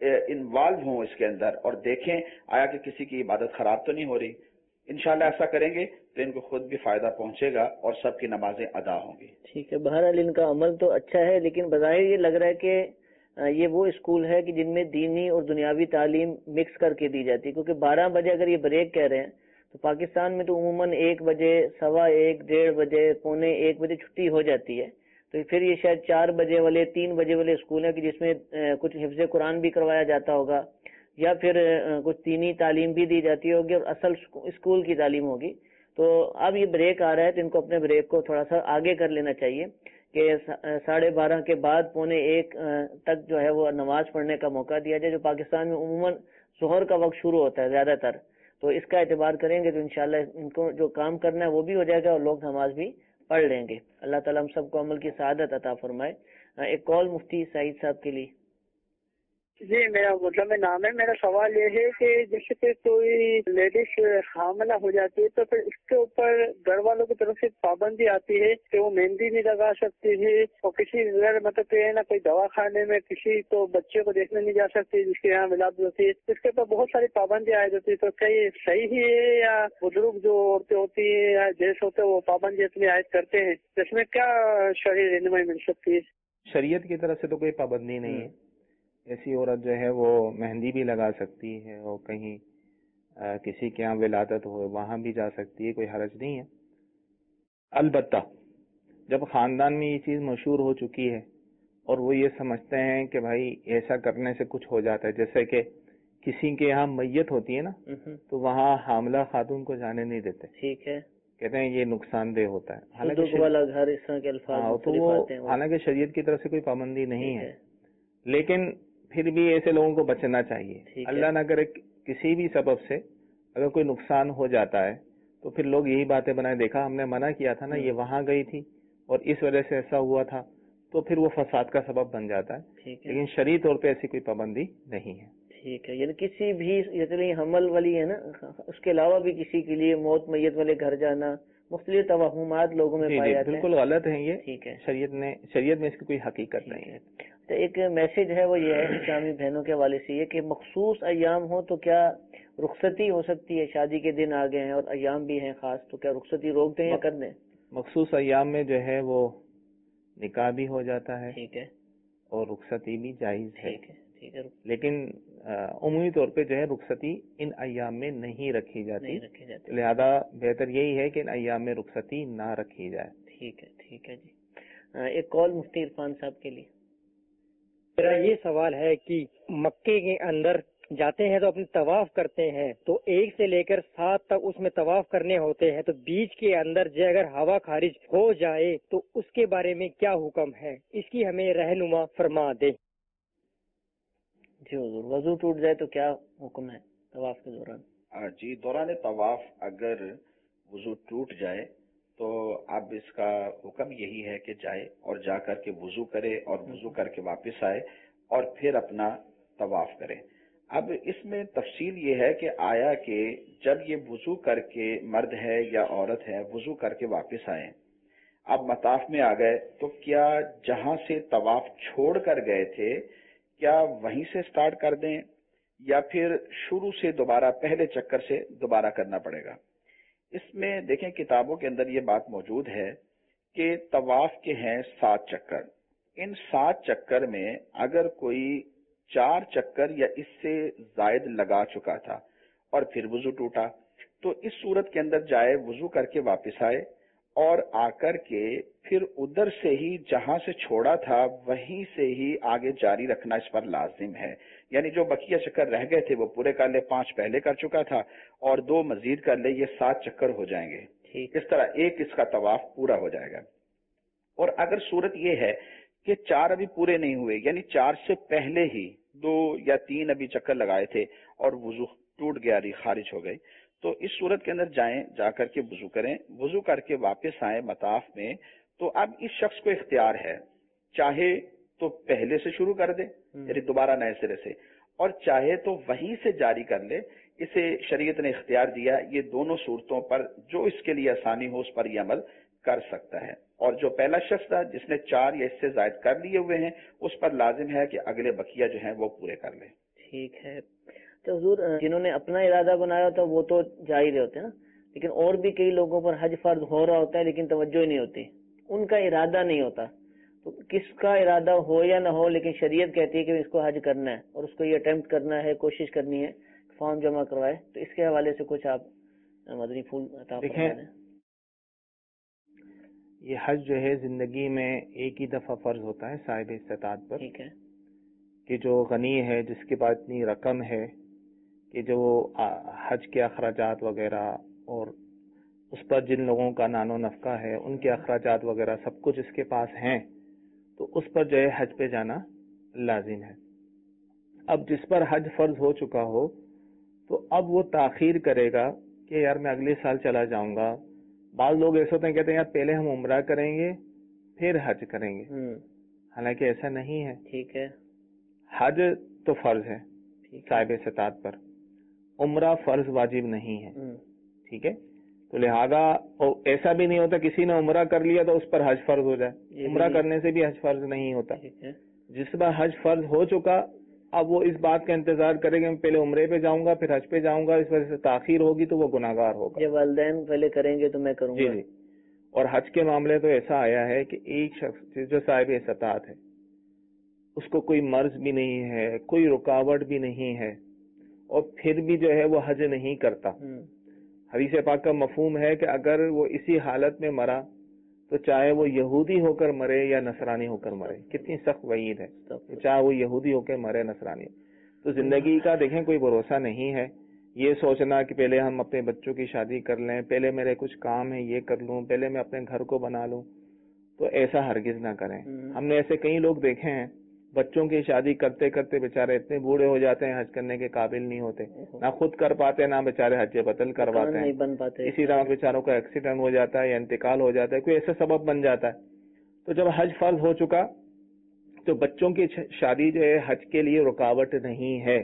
انوالو ہوں اس کے اندر اور دیکھیں آیا کہ کسی کی عبادت خراب تو نہیں ہو رہی. انشاءاللہ ایسا کریں گے تو ان کو خود بھی فائدہ پہنچے گا اور سب کی نمازیں ادا ہوں گی.
ٹھیک ہے. بہرحال ان کا عمل تو اچھا ہے، لیکن بظاہر یہ لگ رہا ہے کہ یہ وہ اسکول ہے کہ جن میں دینی اور دنیاوی تعلیم مکس کر کے دی جاتی ہے، کیونکہ 12 بجے اگر یہ بریک کہہ رہے ہیں تو پاکستان میں تو عموماً 1 بجے، 1:15، 1:30 بجے، 1:45 بجے چھٹی ہو جاتی ہے. تو پھر یہ شاید 4 بجے والے، 3 بجے والے اسکول ہیں کہ جس میں کچھ حفظ قرآن بھی کروایا جاتا ہوگا یا پھر کچھ دینی تعلیم بھی دی جاتی ہوگی اور اصل اسکول کی تعلیم ہوگی. تو اب یہ بریک آ رہا ہے تو ان کو اپنے بریک کو تھوڑا سا آگے کر لینا چاہیے کہ 12:30 کے بعد 1:45 تک جو ہے وہ نماز پڑھنے کا موقع دیا جائے، جو پاکستان میں عموماً ظہر کا وقت شروع ہوتا ہے زیادہ تر. تو اس کا اعتبار کریں گے تو انشاءاللہ ان کو جو کام کرنا ہے وہ بھی ہو جائے گا اور لوگ نماز بھی پڑھ لیں گے. اللہ تعالیٰ ہم سب کو عمل کی سعادت عطا فرمائے. ایک کال مفتی سعید صاحب کے لیے.
جی میرا مطلب نام ہے. میرا سوال یہ ہے کہ جیسے کہ کوئی لیڈیز حاملہ ہو جاتی ہے تو پھر اس کے اوپر گھر والوں کی طرف سے پابندی آتی ہے کہ وہ مہندی نہیں لگا سکتی ہے اور کسی مطلب کہ نا کوئی دوا خانے میں کسی تو بچے کو دیکھنے نہیں جا سکتی جس کے یہاں ولادت ہوتی ہے. اس کے اوپر بہت ساری پابندی عائد ہوتی ہے. تو کیا یہ صحیح ہی ہے یا بزرگ جو عورتیں ہوتی ہیں یا جیسے ہوتے ہیں وہ پابندی اتنی عائد کرتے ہیں؟ اس میں کیا شرعی رہنمائی مل سکتی ہے؟
شریعت کی طرف سے تو کوئی پابندی نہیں ہے. ایسی عورت جو ہے وہ مہندی بھی لگا سکتی ہے اور کہیں کسی کے یہاں ولادت ہو وہاں بھی جا سکتی ہے، کوئی حرج نہیں ہے. البتہ جب خاندان میں یہ چیز مشہور ہو چکی ہے اور وہ یہ سمجھتے ہیں کہ بھائی ایسا کرنے سے کچھ ہو جاتا ہے، جیسے کہ کسی کے یہاں میت ہوتی ہے نا تو وہاں حاملہ خاتون کو جانے نہیں دیتے.
ٹھیک ہے.
کہتے ہیں یہ نقصان دہ ہوتا ہے،
حالانکہ والا گھر اس طرح کے الفاظ
تو وہ حالانکہ شریعت کی طرف سے کوئی پابندی نہیں ہے، لیکن پھر بھی ایسے لوگوں کو بچنا چاہیے۔ اللہ نہ کرے کسی بھی سبب سے اگر کوئی نقصان ہو جاتا ہے تو پھر لوگ یہی باتیں بنائیں، دیکھا ہم نے منع کیا تھا نا، یہ وہاں گئی تھی اور اس وجہ سے ایسا ہوا تھا، تو پھر وہ فساد کا سبب بن جاتا ہے۔ لیکن شرعی طور پہ ایسی کوئی پابندی نہیں ہے۔
ٹھیک ہے، یعنی کسی بھی جتنی حمل والی ہے نا، اس کے علاوہ بھی کسی کے لیے موت میت والے گھر جانا، مختلف توہمات لوگوں میں پائے جاتے ہیں،
بالکل غلط ہیں یہ۔
ٹھیک ہے،
شریعت میں اس کی کوئی حقیقت نہیں ہے۔
تو ایک میسج ہے وہ یہ ہے اسلامی بہنوں کے حوالے سے یہ کہ مخصوص ایام ہو تو کیا رخصتی ہو سکتی ہے؟ شادی کے دن آگے ہیں اور ایام بھی ہیں خاص، تو کیا رخصتی روک دیں یا کر دیں؟
مخصوص ایام میں جو ہے وہ نکاح بھی ہو جاتا ہے،
ٹھیک ہے،
اور رخصتی بھی جائز ہے،
ٹھیک ہے،
لیکن عمومی طور پہ جو ہے رخصتی ان ایام میں نہیں رکھی جاتی، لہذا بہتر یہی ہے کہ ان ایام میں رخصتی نہ رکھی جائے۔
ٹھیک ہے جی۔ ایک کال مفتی عرفان صاحب کے لیے۔
میرا یہ سوال ہے کہ مکے کے اندر جاتے ہیں تو اپنے طواف کرتے ہیں، تو 1 سے لے کر 7 تک اس میں طواف کرنے ہوتے ہیں، تو بیچ کے اندر جو اگر ہوا خارج ہو جائے تو اس کے بارے میں کیا حکم ہے؟ اس کی ہمیں رہنما فرما دیں۔
جی حضور، وضو ٹوٹ جائے تو کیا حکم ہے طواف کے دوران؟
جی، دوران طواف اگر وضو ٹوٹ جائے تو اب اس کا حکم یہی ہے کہ جائے اور جا کر کے وضو کرے اور وضو کر کے واپس آئے اور پھر اپنا طواف کرے۔ اب اس میں تفصیل یہ ہے کہ آیا کہ جب یہ وضو کر کے مرد ہے یا عورت ہے وضو کر کے واپس آئے، اب مطاف میں آ گئے، تو کیا جہاں سے طواف چھوڑ کر گئے تھے کیا وہیں سے سٹارٹ کر دیں یا پھر شروع سے دوبارہ پہلے چکر سے دوبارہ کرنا پڑے گا؟ اس میں دیکھیں کتابوں کے اندر یہ بات موجود ہے کہ طواف کے ہیں 7 چکر۔ ان 7 چکر میں اگر کوئی 4 چکر یا اس سے زائد لگا چکا تھا اور پھر وضو ٹوٹا، تو اس صورت کے اندر جائے وضو کر کے واپس آئے اور آ کر کے پھر ادھر سے ہی جہاں سے چھوڑا تھا وہیں سے ہی آگے جاری رکھنا اس پر لازم ہے۔ یعنی جو بقیہ چکر رہ گئے تھے وہ پورے کر لے، 5 پہلے کر چکا تھا اور 2 مزید کر لے، یہ 7 چکر ہو جائیں گے۔ اس طرح ایک اس کا طواف پورا ہو جائے گا۔ اور اگر صورت یہ ہے کہ 4 ابھی پورے نہیں ہوئے، یعنی 4 سے پہلے ہی 2 یا 3 ابھی چکر لگائے تھے اور وضو ٹوٹ گیا، خارج ہو گئی، تو اس صورت کے اندر جائیں، جا کر کے وضو کریں، وضو کر کے واپس آئیں مطاف میں، تو اب اس شخص کو اختیار ہے، چاہے تو پہلے سے شروع کر دے یعنی دوبارہ نئے سرے سے، اور چاہے تو وہیں سے جاری کر لے۔ اسے شریعت نے اختیار دیا، یہ دونوں صورتوں پر جو اس کے لیے آسانی ہو اس پر یہ عمل کر سکتا ہے۔ اور جو پہلا شخص تھا جس نے 4 یا اس سے زائد کر لیے ہوئے ہیں، اس پر لازم ہے کہ اگلے بقیہ جو ہیں وہ پورے کر لیں۔
ٹھیک ہے۔ تو حضور جنہوں نے اپنا ارادہ بنایا ہوتا وہ تو جا ہی رہے ہوتے ہیں نا، لیکن اور بھی کئی لوگوں پر حج فرض ہو رہا ہوتا ہے لیکن توجہ ہی نہیں ہوتی، ان کا ارادہ نہیں ہوتا، تو کس کا ارادہ ہو یا نہ ہو لیکن شریعت کہتی ہے کہ اس کو حج کرنا ہے اور اس کو یہ اٹیمپٹ کرنا ہے، کوشش کرنی ہے، فارم جمع کروائے، تو اس کے حوالے سے کچھ آپ مدنی پھول عطا فرما دیں۔
یہ حج جو ہے زندگی میں ایک ہی دفعہ فرض ہوتا ہے صاحب استطاعت پر،
ٹھیک ہے،
کہ جو غنی ہے، جس کے پاس اتنی رقم ہے کہ جو حج کے اخراجات وغیرہ اور اس پر جن لوگوں کا نان و نفقہ ہے ان کے اخراجات وغیرہ سب کچھ اس کے پاس ہیں، تو اس پر جو ہے حج پہ جانا لازم ہے۔ اب جس پر حج فرض ہو چکا ہو تو اب وہ تاخیر کرے گا کہ یار میں اگلے سال چلا جاؤں گا۔ بعض لوگ ایسے ہوتے ہیں کہتے ہیں یار پہلے ہم عمرہ کریں گے پھر حج کریں گے، حالانکہ ایسا نہیں ہے۔
ٹھیک ہے،
حج تو فرض ہے صاحب استطاعت پر، عمرہ فرض واجب نہیں ہے، ٹھیک ہے؟ تو لہذا ایسا بھی نہیں ہوتا کسی نے عمرہ کر لیا تو اس پر حج فرض ہو جائے، عمرہ کرنے سے بھی حج فرض نہیں ہوتا۔ جس پر حج فرض ہو چکا اب وہ اس بات کا انتظار کرے کہ میں پہلے عمرے پہ جاؤں گا پھر حج پہ جاؤں گا، اس وجہ سے تاخیر ہوگی تو وہ گناہ گار ہوگا۔
یہ والدین پہلے کریں گے تو میں کروں گا۔
جی۔ اور حج کے معاملے تو ایسا آیا ہے کہ ایک شخص جو صاحب استطاعت ہے اس کو کوئی مرض بھی نہیں ہے، کوئی رکاوٹ بھی نہیں ہے، اور پھر بھی جو ہے وہ حج نہیں کرتا۔ حدیث پاک کا مفہوم ہے کہ اگر وہ اسی حالت میں مرا تو چاہے وہ یہودی ہو کر مرے یا نصرانی ہو کر مرے، کتنی سخت وعید ہے، چاہے وہ یہودی ہو کے مرے نصرانی، تو زندگی کا دیکھیں کوئی بھروسہ نہیں ہے۔ یہ سوچنا کہ پہلے ہم اپنے بچوں کی شادی کر لیں، پہلے میرے کچھ کام ہے یہ کر لوں، پہلے میں اپنے گھر کو بنا لوں، تو ایسا ہرگز نہ کریں. ہم نے ایسے کئی لوگ دیکھے ہیں بچوں کی شادی کرتے کرتے بیچارے اتنے بوڑھے ہو جاتے ہیں حج کرنے کے قابل نہیں ہوتے، نہ خود کر پاتے نہ بیچارے حج بدل کرواتے ہیں. اسی طرح بیچاروں کا ایکسیڈنٹ ہو جاتا ہے یا انتقال ہو جاتا ہے، کوئی ایسا سبب بن جاتا ہے. تو جب حج فرض ہو چکا تو بچوں کی شادی جو ہے حج کے لیے رکاوٹ نہیں ہے.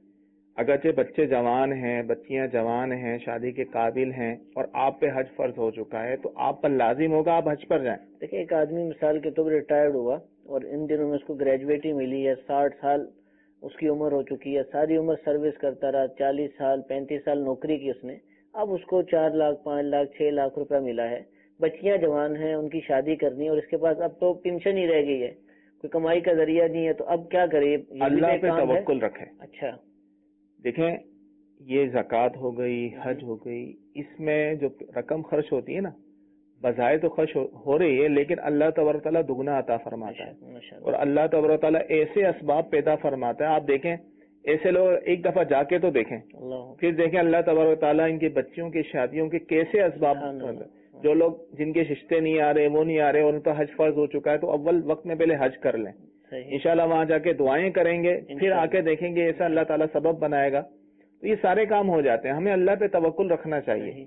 اگرچہ بچے جوان ہیں، بچیاں جوان ہیں، شادی کے قابل ہیں اور آپ پہ حج فرض ہو چکا ہے تو آپ پر لازم ہوگا آپ حج پر جائیں.
دیکھیں ایک آدمی مثال کے طور پر ریٹائرڈ ہوا اور ان دنوں میں اس کو گریجویٹی ملی ہے، 60 سال اس کی عمر ہو چکی ہے، ساری عمر سروس کرتا رہا، 40 سال 35 سال نوکری کی اس نے، اب اس کو 4 لاکھ 5 لاکھ 6 لاکھ روپے ملا ہے، بچیاں جوان ہیں، ان کی شادی کرنی ہے اور اس کے پاس اب تو پینشن ہی رہ گئی ہے، کوئی کمائی کا ذریعہ نہیں ہے، تو اب کیا کرے؟
اللہ پہ توکل رکھے.
اچھا
دیکھیں یہ زکوٰۃ ہو گئی، حج ہو گئی، اس میں جو رقم خرچ ہوتی ہے نا بظاہر تو خرچ ہو رہی ہے لیکن اللہ تبارک تعالیٰ دگنا عطا فرماتا ہے اور اللہ تبارک تعالیٰ ایسے اسباب پیدا فرماتا ہے. آپ دیکھیں ایسے لوگ ایک دفعہ جا کے تو دیکھیں، پھر دیکھیں اللہ تبارک تعالیٰ ان کے بچوں کی شادیوں کے کیسے اسباب. جو لوگ جن کے رشتے نہیں آ رہے وہ نہیں آ رہے اور ان کا حج فرض ہو چکا ہے تو اول وقت میں پہلے حج کر لیں، انشاءاللہ وہاں جا کے دعائیں کریں گے، پھر آ کے دیکھیں گے ایسا اللہ تعالیٰ سبب بنائے گا تو یہ سارے کام ہو جاتے ہیں. ہمیں اللہ پہ توکل رکھنا چاہیے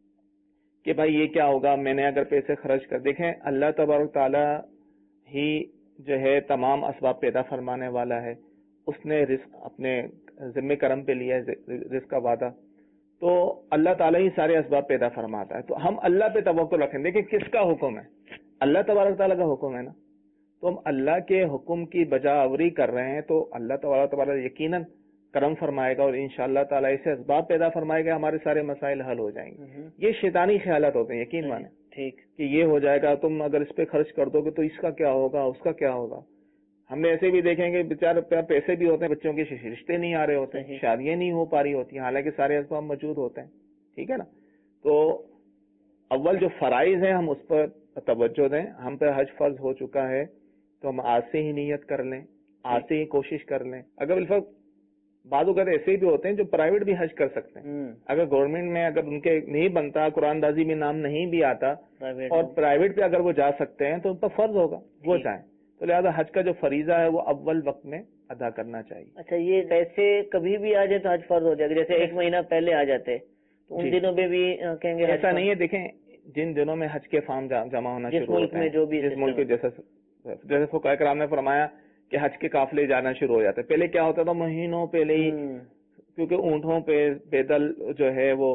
کہ بھائی یہ کیا ہوگا، میں نے اگر پیسے خرچ کر. دیکھیں اللہ تبارک تعالیٰ ہی جو ہے تمام اسباب پیدا فرمانے والا ہے، اس نے رزق اپنے ذمہ کرم پہ لیا ہے، رزق کا وعدہ، تو اللہ تعالیٰ ہی سارے اسباب پیدا فرماتا ہے. تو ہم اللہ پہ توکل رکھیں. دیکھیں کس کا حکم ہے؟ اللہ تبارک تعالیٰ کا حکم ہے نا، تو ہم اللہ کے حکم کی بجا آوری کر رہے ہیں تو اللہ تبارک تعالیٰ یقیناً کرم فرمائے گا اور انشاءاللہ تعالیٰ اسے اسباب پیدا فرمائے گا، ہمارے سارے مسائل حل ہو جائیں گے. یہ شیطانی خیالات ہوتے ہیں، یقین مانیں
ٹھیک
کہ یہ ہو جائے گا، تم اگر اس پہ خرچ کر دو گے تو اس کا کیا ہوگا، اس کا کیا ہوگا. ہم نے ایسے بھی دیکھیں گے بیچارے پیسے بھی ہوتے ہیں، بچوں کے رشتے نہیں آ رہے ہوتے ہیں، شادیاں نہیں ہو پا رہی ہوتی ہیں، حالانکہ سارے اسباب موجود ہوتے ہیں. ٹھیک ہے نا. تو اول جو فرائض ہیں ہم اس پر توجہ دیں. ہم پہ حج فرض ہو چکا ہے تو ہم آج سے ہی نیت کر لیں، آج سے ہی کوشش کر لیں. اگر بالفرض بعض اوقات ایسے بھی ہوتے ہیں جو پرائیویٹ بھی حج کر سکتے ہیں، اگر گورنمنٹ میں اگر ان کے نہیں بنتا، قرآن دازی میں نام نہیں بھی آتا اور پرائیویٹ پہ اگر وہ جا سکتے ہیں تو ان پر فرض ہوگا وہ جائیں. تو لہٰذا حج کا جو فریضہ ہے وہ اول وقت میں ادا کرنا چاہیے.
اچھا یہ پیسے کبھی بھی آ جائے تو حج فرض ہو جائے گا؟ جیسے ایک مہینہ پہلے آ جاتے تو ان دنوں میں بھی کہیں گے
ایسا نہیں ہے. دیکھیں جن دنوں میں حج کے فارم جمع ہونا شروع ہوتے ہیں، جس ملک میں جیسے فقہاء کرام نے فرمایا کہ حج کے قافلے جانا شروع ہو جاتے. پہلے کیا ہوتا تھا مہینوں پہلے ہی، کیونکہ اونٹوں پہ پیدل جو ہے وہ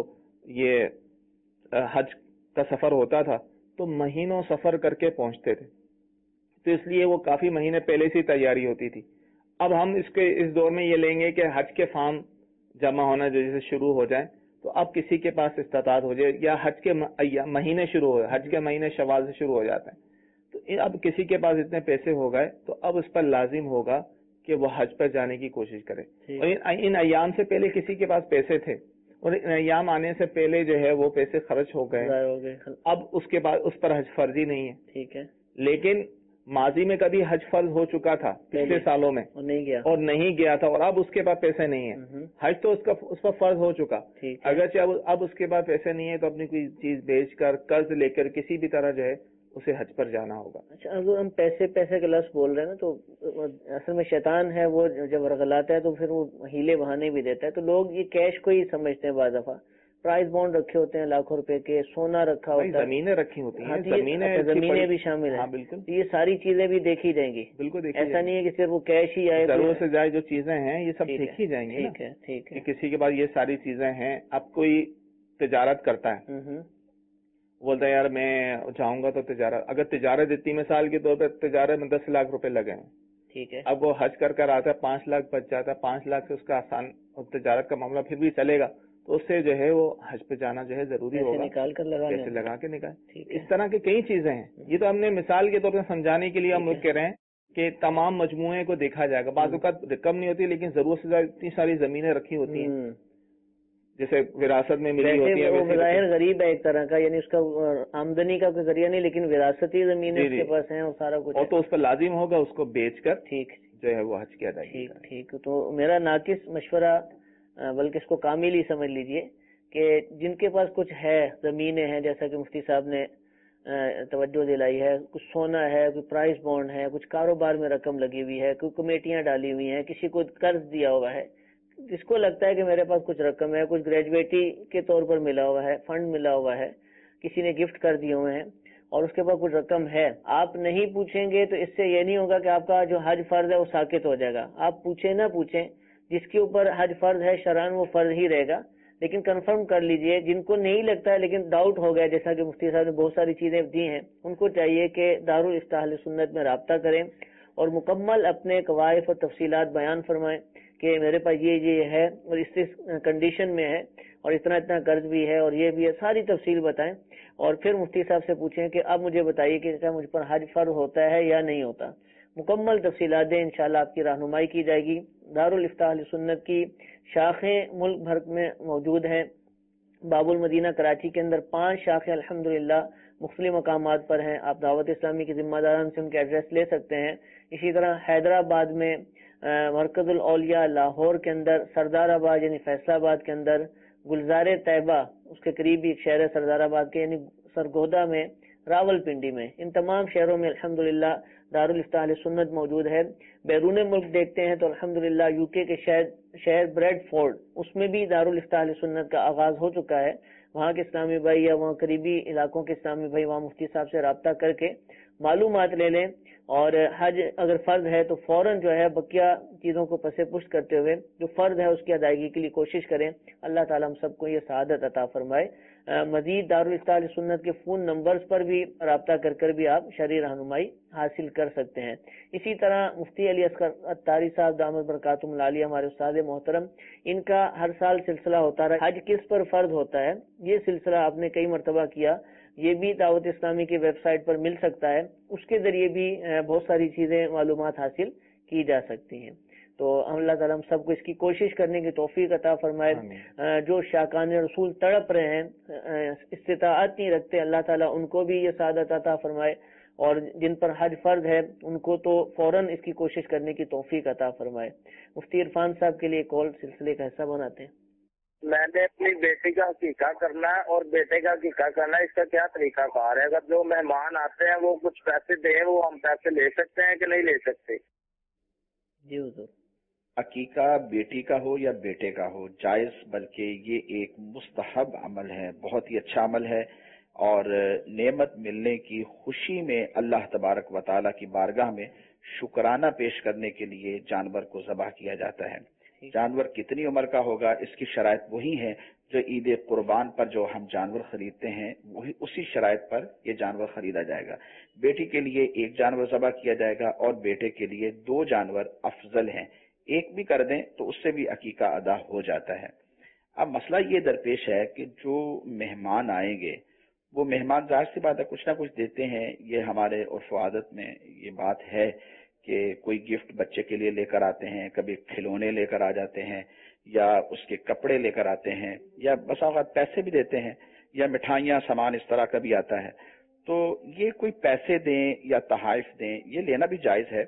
یہ حج کا سفر ہوتا تھا تو مہینوں سفر کر کے پہنچتے تھے، تو اس لیے وہ کافی مہینے پہلے سے تیاری ہوتی تھی. اب ہم اس دور میں یہ لیں گے کہ حج کے فارم جمع ہونا جیسے شروع ہو جائیں تو اب کسی کے پاس استطاعت ہو جائے یا حج کے مہینے شروع ہو، حج کے مہینے شوال سے شروع ہو جاتے ہیں، تو اب کسی کے پاس اتنے پیسے ہو گئے تو اب اس پر لازم ہوگا کہ وہ حج پر جانے کی کوشش کرے. اور ان ایام سے پہلے کسی کے پاس پیسے تھے اور ان ایام آنے سے پہلے جو ہے وہ پیسے خرچ ہو گئے، اب اس کے بعد اس پر حج فرضی نہیں ہے. ٹھیک ہے. لیکن ماضی میں کبھی حج فرض ہو چکا تھا پچھلے سالوں میں اور نہیں گیا تھا اور اب اس کے بعد پیسے نہیں ہیں، حج تو اس پر فرض ہو چکا. اگرچہ اب اس کے بعد پیسے نہیں ہیں تو اپنی کوئی چیز بیچ کر قرض لے کر کسی بھی طرح جو ہے اسے حج پر جانا ہوگا.
اچھا اگر ہم پیسے کے لفظ بول رہے ہیں نا تو اصل میں شیطان ہے وہ جب ورغلاتا ہے تو پھر وہ ہیلے بہانے بھی دیتا ہے، تو لوگ یہ کیش کو ہی سمجھتے ہیں. بعض دفعہ پرائز بانڈ رکھے ہوتے ہیں لاکھوں روپے کے، سونا رکھا ہوتا ہے،
زمینیں رکھی ہوتی ہیں،
زمینیں بھی شامل ہیں. بالکل یہ ساری چیزیں بھی دیکھی جائیں گی. بالکل ایسا نہیں ہے کہ صرف وہ کیش ہی آئے،
ضرورت سے زائد جو چیزیں ہیں یہ سب دیکھی جائیں گی.
ٹھیک ہے.
کسی کے پاس یہ ساری چیزیں ہیں، اب کوئی تجارت کرتا ہے بولتا ہے یار میں جاؤں گا تو تجارت، اگر تجارت اتنی مثال کے طور پہ تجارت میں 10 لاکھ روپے لگے ہیں،
ٹھیک ہے،
اب وہ حج کر آتا ہے 5 لاکھ بچ جاتا ہے، 5 لاکھ سے اس کا آسان تجارت کا معاملہ پھر بھی چلے گا تو اس سے جو ہے وہ حج پہ جانا جو ہے ضروری ہوگا، پیسے لگا کے نکال. اس طرح کی کئی چیزیں ہیں. یہ تو ہم نے مثال کے طور پہ سمجھانے کے لیے ہم کہہ رہے ہیں کہ تمام مجموعے کو دیکھا جائے گا. بعض اوقات رقم نہیں ہوتی لیکن ضرورت سے زیادہ اتنی ساری زمینیں رکھی ہوتی ہیں جیسے وراثت میں ملی ہوتی ہے.
وہ بظاہر غریب ہے ایک طرح کا، یعنی اس کا آمدنی کا کوئی ذریعہ نہیں لیکن وراثتی زمینیں اس کے پاس ہیں اور سارا کچھ،
اور تو اس پر لازم ہوگا اس کو بیچ کر ٹھیک جو ہے وہ حج کی ادائیگی.
ٹھیک. تو میرا ناقص مشورہ بلکہ اس کو کامل ہی سمجھ لیجئے کہ جن کے پاس کچھ ہے، زمینیں ہیں جیسا کہ مفتی صاحب نے توجہ دلائی ہے، کچھ سونا ہے، کوئی پرائز بانڈ ہے، کچھ کاروبار میں رقم لگی ہوئی ہے، کوئی کمیٹیاں ڈالی ہوئی ہیں، کسی کو قرض دیا ہوا ہے، جس کو لگتا ہے کہ میرے پاس کچھ رقم ہے، کچھ گریجویٹی کے طور پر ملا ہوا ہے، فنڈ ملا ہوا ہے، کسی نے گفٹ کر دیے ہوئے ہیں اور اس کے پاس کچھ رقم ہے، آپ نہیں پوچھیں گے تو اس سے یہ نہیں ہوگا کہ آپ کا جو حج فرض ہے وہ ساقط ہو جائے گا. آپ پوچھیں نہ پوچھیں، جس کے اوپر حج فرض ہے شرعاً وہ فرض ہی رہے گا، لیکن کنفرم کر لیجئے. جن کو نہیں لگتا ہے لیکن ڈاؤٹ ہو گیا، جیسا کہ مفتی صاحب نے بہت ساری چیزیں دی ہیں، ان کو چاہیے کہ دارالافتاء اہل سنت میں رابطہ کریں اور مکمل اپنے قواعد اور تفصیلات بیان فرمائیں کہ میرے پاس یہ ہے اور اس کنڈیشن میں ہے اور اتنا قرض بھی ہے اور یہ بھی ہے، ساری تفصیل بتائیں اور پھر مفتی صاحب سے پوچھیں کہ اب مجھے بتائیے کہ کیا مجھ پر حج فرض ہوتا ہے یا نہیں ہوتا. مکمل تفصیلات دیں، انشاءاللہ آپ کی رہنمائی کی جائے گی. دارالافتاء اہل سنت کی شاخیں ملک بھر میں موجود ہیں. باب المدینہ کراچی کے اندر 5 شاخیں الحمدللہ مختلف مقامات پر ہیں. آپ دعوت اسلامی کے ذمہ داران سے ان کے ایڈریس لے سکتے ہیں. اسی طرح حیدرآباد میں مرکز الاولیاء، لاہور کے اندر سردار آباد یعنی فیصل آباد کے اندر، گلزار طیبہ اس کے قریب ایک شہر ہے سردار آباد کے یعنی سرگودا میں، راول پنڈی میں، ان تمام شہروں میں الحمدللہ دارالافتاء اہل سنت موجود ہے. بیرون ملک دیکھتے ہیں تو الحمدللہ یو کے کے شہر بریڈ فورڈ، اس میں بھی دارالافتاء اہل سنت کا آغاز ہو چکا ہے. وہاں کے اسلامی بھائی یا وہاں قریبی علاقوں کے اسلامی بھائی وہاں مفتی صاحب سے رابطہ کر کے معلومات لے لیں اور حج اگر فرض ہے تو فوراً جو ہے بقیہ چیزوں کو پس پشت کرتے ہوئے جو فرض ہے اس کی ادائیگی کے لیے کوشش کریں. اللہ تعالیٰ ہم سب کو یہ سعادت عطا فرمائے. مزید دارالافتاء اہل سنت کے فون نمبرز پر بھی رابطہ کر بھی آپ شرعی رہنمائی حاصل کر سکتے ہیں. اسی طرح مفتی علی اصغر عطاری صاحب دامت برکاتہم العالیہ ہمارے استاد محترم، ان کا ہر سال سلسلہ ہوتا رہا حج کس پر فرض ہوتا ہے. یہ سلسلہ آپ نے کئی مرتبہ کیا، یہ بھی دعوت اسلامی کی ویب سائٹ پر مل سکتا ہے. اس کے ذریعے بھی بہت ساری چیزیں معلومات حاصل کی جا سکتی ہیں. تو اللہ تعالیٰ ہم سب کو اس کی کوشش کرنے کی توفیق عطا فرمائے. جو شاکان رسول تڑپ رہے ہیں، استطاعت نہیں رکھتے، اللہ تعالیٰ ان کو بھی یہ سعادت عطا فرمائے اور جن پر حج فرض ہے ان کو تو فوراً اس کی کوشش کرنے کی توفیق عطا فرمائے. مفتی عرفان صاحب کے لیے کال سلسلے کا حصہ بناتے ہیں.
میں نے اپنی بیٹی کا عقیقہ کرنا ہے اور بیٹے کا عقیقہ کرنا ہے، اس کا کیا طریقہ کار ہے؟ اگر جو مہمان آتے ہیں وہ کچھ پیسے دیں، وہ ہم پیسے لے سکتے ہیں کہ نہیں لے سکتے؟
جی حضور.
عقیقہ بیٹی کا ہو یا بیٹے کا ہو جائز، بلکہ یہ ایک مستحب عمل ہے، بہت ہی اچھا عمل ہے اور نعمت ملنے کی خوشی میں اللہ تبارک و تعالیٰ کی بارگاہ میں شکرانہ پیش کرنے کے لیے جانور کو ذبح کیا جاتا ہے. جانور کتنی عمر کا ہوگا اس کی شرائط وہی ہیں جو عید قربان پر جو ہم جانور خریدتے ہیں، وہی اسی شرائط پر یہ جانور خریدا جائے گا. بیٹی کے لیے 1 جانور ذبح کیا جائے گا اور بیٹے کے لیے 2 جانور افضل ہیں. 1 بھی کر دیں تو اس سے بھی عقیقہ ادا ہو جاتا ہے. اب مسئلہ یہ درپیش ہے کہ جو مہمان آئیں گے وہ مہمان ظاہر سی بات ہے کچھ نہ کچھ دیتے ہیں. یہ ہمارے عرف و عادت میں یہ بات ہے کہ کوئی گفٹ بچے کے لیے لے کر آتے ہیں، کبھی کھلونے لے کر آ جاتے ہیں یا اس کے کپڑے لے کر آتے ہیں یا بس اوقات پیسے بھی دیتے ہیں یا مٹھائیاں سامان اس طرح کا بھی آتا ہے. تو یہ کوئی پیسے دیں یا تحائف دیں یہ لینا بھی جائز ہے.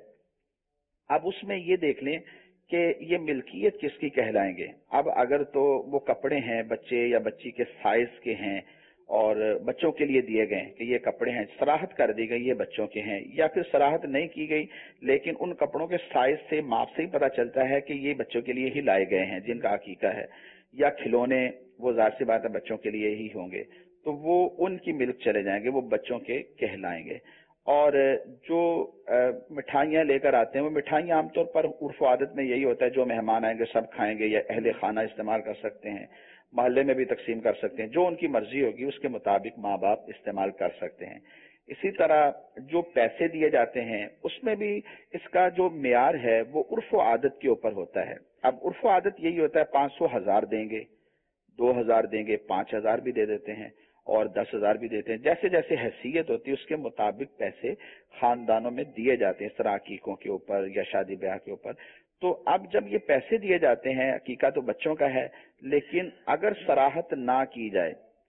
اب اس میں یہ دیکھ لیں کہ یہ ملکیت کس کی کہلائیں گے. اب اگر تو وہ کپڑے ہیں بچے یا بچی کے سائز کے ہیں اور بچوں کے لیے دیے گئے کہ یہ کپڑے ہیں، صراحت کر دی گئی یہ بچوں کے ہیں، یا پھر صراحت نہیں کی گئی لیکن ان کپڑوں کے سائز سے ماپ سے ہی پتہ چلتا ہے کہ یہ بچوں کے لیے ہی لائے گئے ہیں جن کا عقیقہ ہے، یا کھلونے وہ ظاہر سی بات ہے بچوں کے لیے ہی ہوں گے تو وہ ان کی ملک چلے جائیں گے، وہ بچوں کے کہلائیں گے. اور جو مٹھائیاں لے کر آتے ہیں وہ مٹھائیاں عام طور پر عرف و عادت میں یہی ہوتا ہے جو مہمان آئیں گے سب کھائیں گے یا اہل خانہ استعمال کر سکتے ہیں، محلے میں بھی تقسیم کر سکتے ہیں، جو ان کی مرضی ہوگی اس کے مطابق ماں باپ استعمال کر سکتے ہیں. اسی طرح جو پیسے دیے جاتے ہیں اس میں بھی اس کا جو معیار ہے وہ عرف و عادت کے اوپر ہوتا ہے. اب عرف و عادت یہی ہوتا ہے 500 1000 دیں گے، 2000 دیں گے، 5000 بھی دے دیتے ہیں اور 10,000 بھی دیتے ہیں. جیسے جیسے حیثیت ہوتی ہے اس کے مطابق پیسے خاندانوں میں دیے جاتے ہیں، اس طرح عقیقوں کے اوپر یا شادی بیاہ کے اوپر. تو اب جب یہ پیسے دیے جاتے ہیں، عقیقہ تو بچوں کا ہے لیکن اگر صراحت نہ کی جائے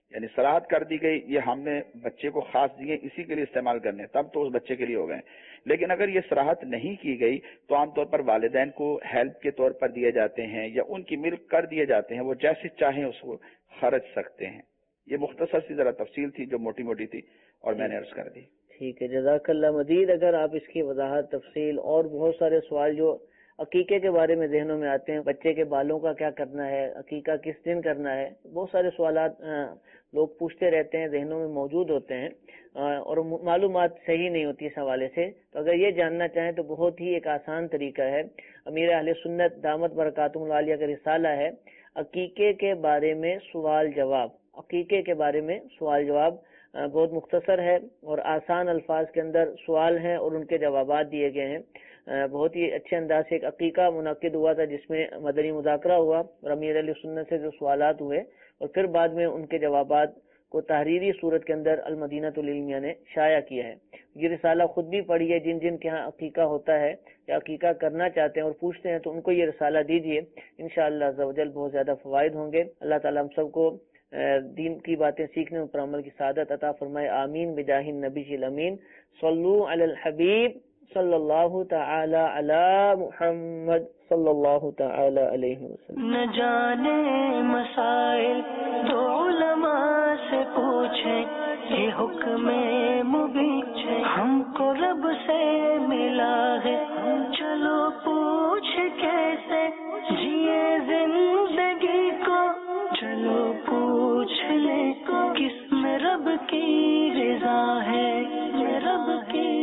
یعنی صراحت کر دی گئی یہ ہم نے بچے کو خاص دیے اسی کے لیے استعمال کرنے، تب تو اس بچے کے لیے ہو گئے. لیکن اگر یہ صراحت نہیں کی گئی تو عام طور پر والدین کو ہیلپ کے طور پر دیے جاتے ہیں یا ان کی ملک کر دیے جاتے ہیں، وہ جیسے چاہیں اس کو خرچ سکتے ہیں. یہ مختصر سی ذرا تفصیل تھی جو موٹی موٹی تھی اور میں نے عرض کر دی.
ٹھیک ہے، جزاک اللہ. مزید اگر آپ اس کی وضاحت تفصیل اور بہت سارے سوال جو عقیقے کے بارے میں ذہنوں میں آتے ہیں، بچے کے بالوں کا کیا کرنا ہے، عقیقہ کس دن کرنا ہے، بہت سارے سوالات لوگ پوچھتے رہتے ہیں، ذہنوں میں موجود ہوتے ہیں اور معلومات صحیح نہیں ہوتی اس حوالے سے. تو اگر یہ جاننا چاہیں تو بہت ہی ایک آسان طریقہ ہے. امیر اہل سنت دامت برکاتہم العالیہ کا رسالہ ہے عقیقے کے بارے میں سوال جواب. عقیقے کے بارے میں سوال جواب بہت مختصر ہے اور آسان الفاظ کے اندر سوال ہیں اور ان کے جوابات دیے گئے ہیں. بہت ہی اچھے انداز سے ایک عقیقہ منعقد ہوا تھا جس میں مدنی مذاکرہ ہوا اور امیر علیہ سنت سے جو سوالات ہوئے اور پھر بعد میں ان کے جوابات کو تحریری صورت کے اندر المدینۃ العلمیہ نے شائع کیا ہے. یہ رسالہ خود بھی پڑھی ہے. جن کے ہاں عقیقہ ہوتا ہے یا عقیقہ کرنا چاہتے ہیں اور پوچھتے ہیں تو ان کو یہ رسالہ دیجیے، انشاءاللہ عز و جل بہت زیادہ فوائد ہوں گے. اللہ تعالیٰ ہم سب کو دین کی باتیں سیکھنے اور عمل کی سعادت عطا فرمائے. آمین بجاہ النبی الامین. صلو علی الحبیب صلی اللہ تعالی علی محمد صلی اللہ تعالی علیہ وسلم.
نہ جانے مسائل تو علماء سے پوچھیں، یہ حکم مبین ہم کو رب سے ملا ہے. چلو پوچھ کیسے جیے زندگی کو، چلو پوچھ لے کس میں رب کی رضا ہے، رب کی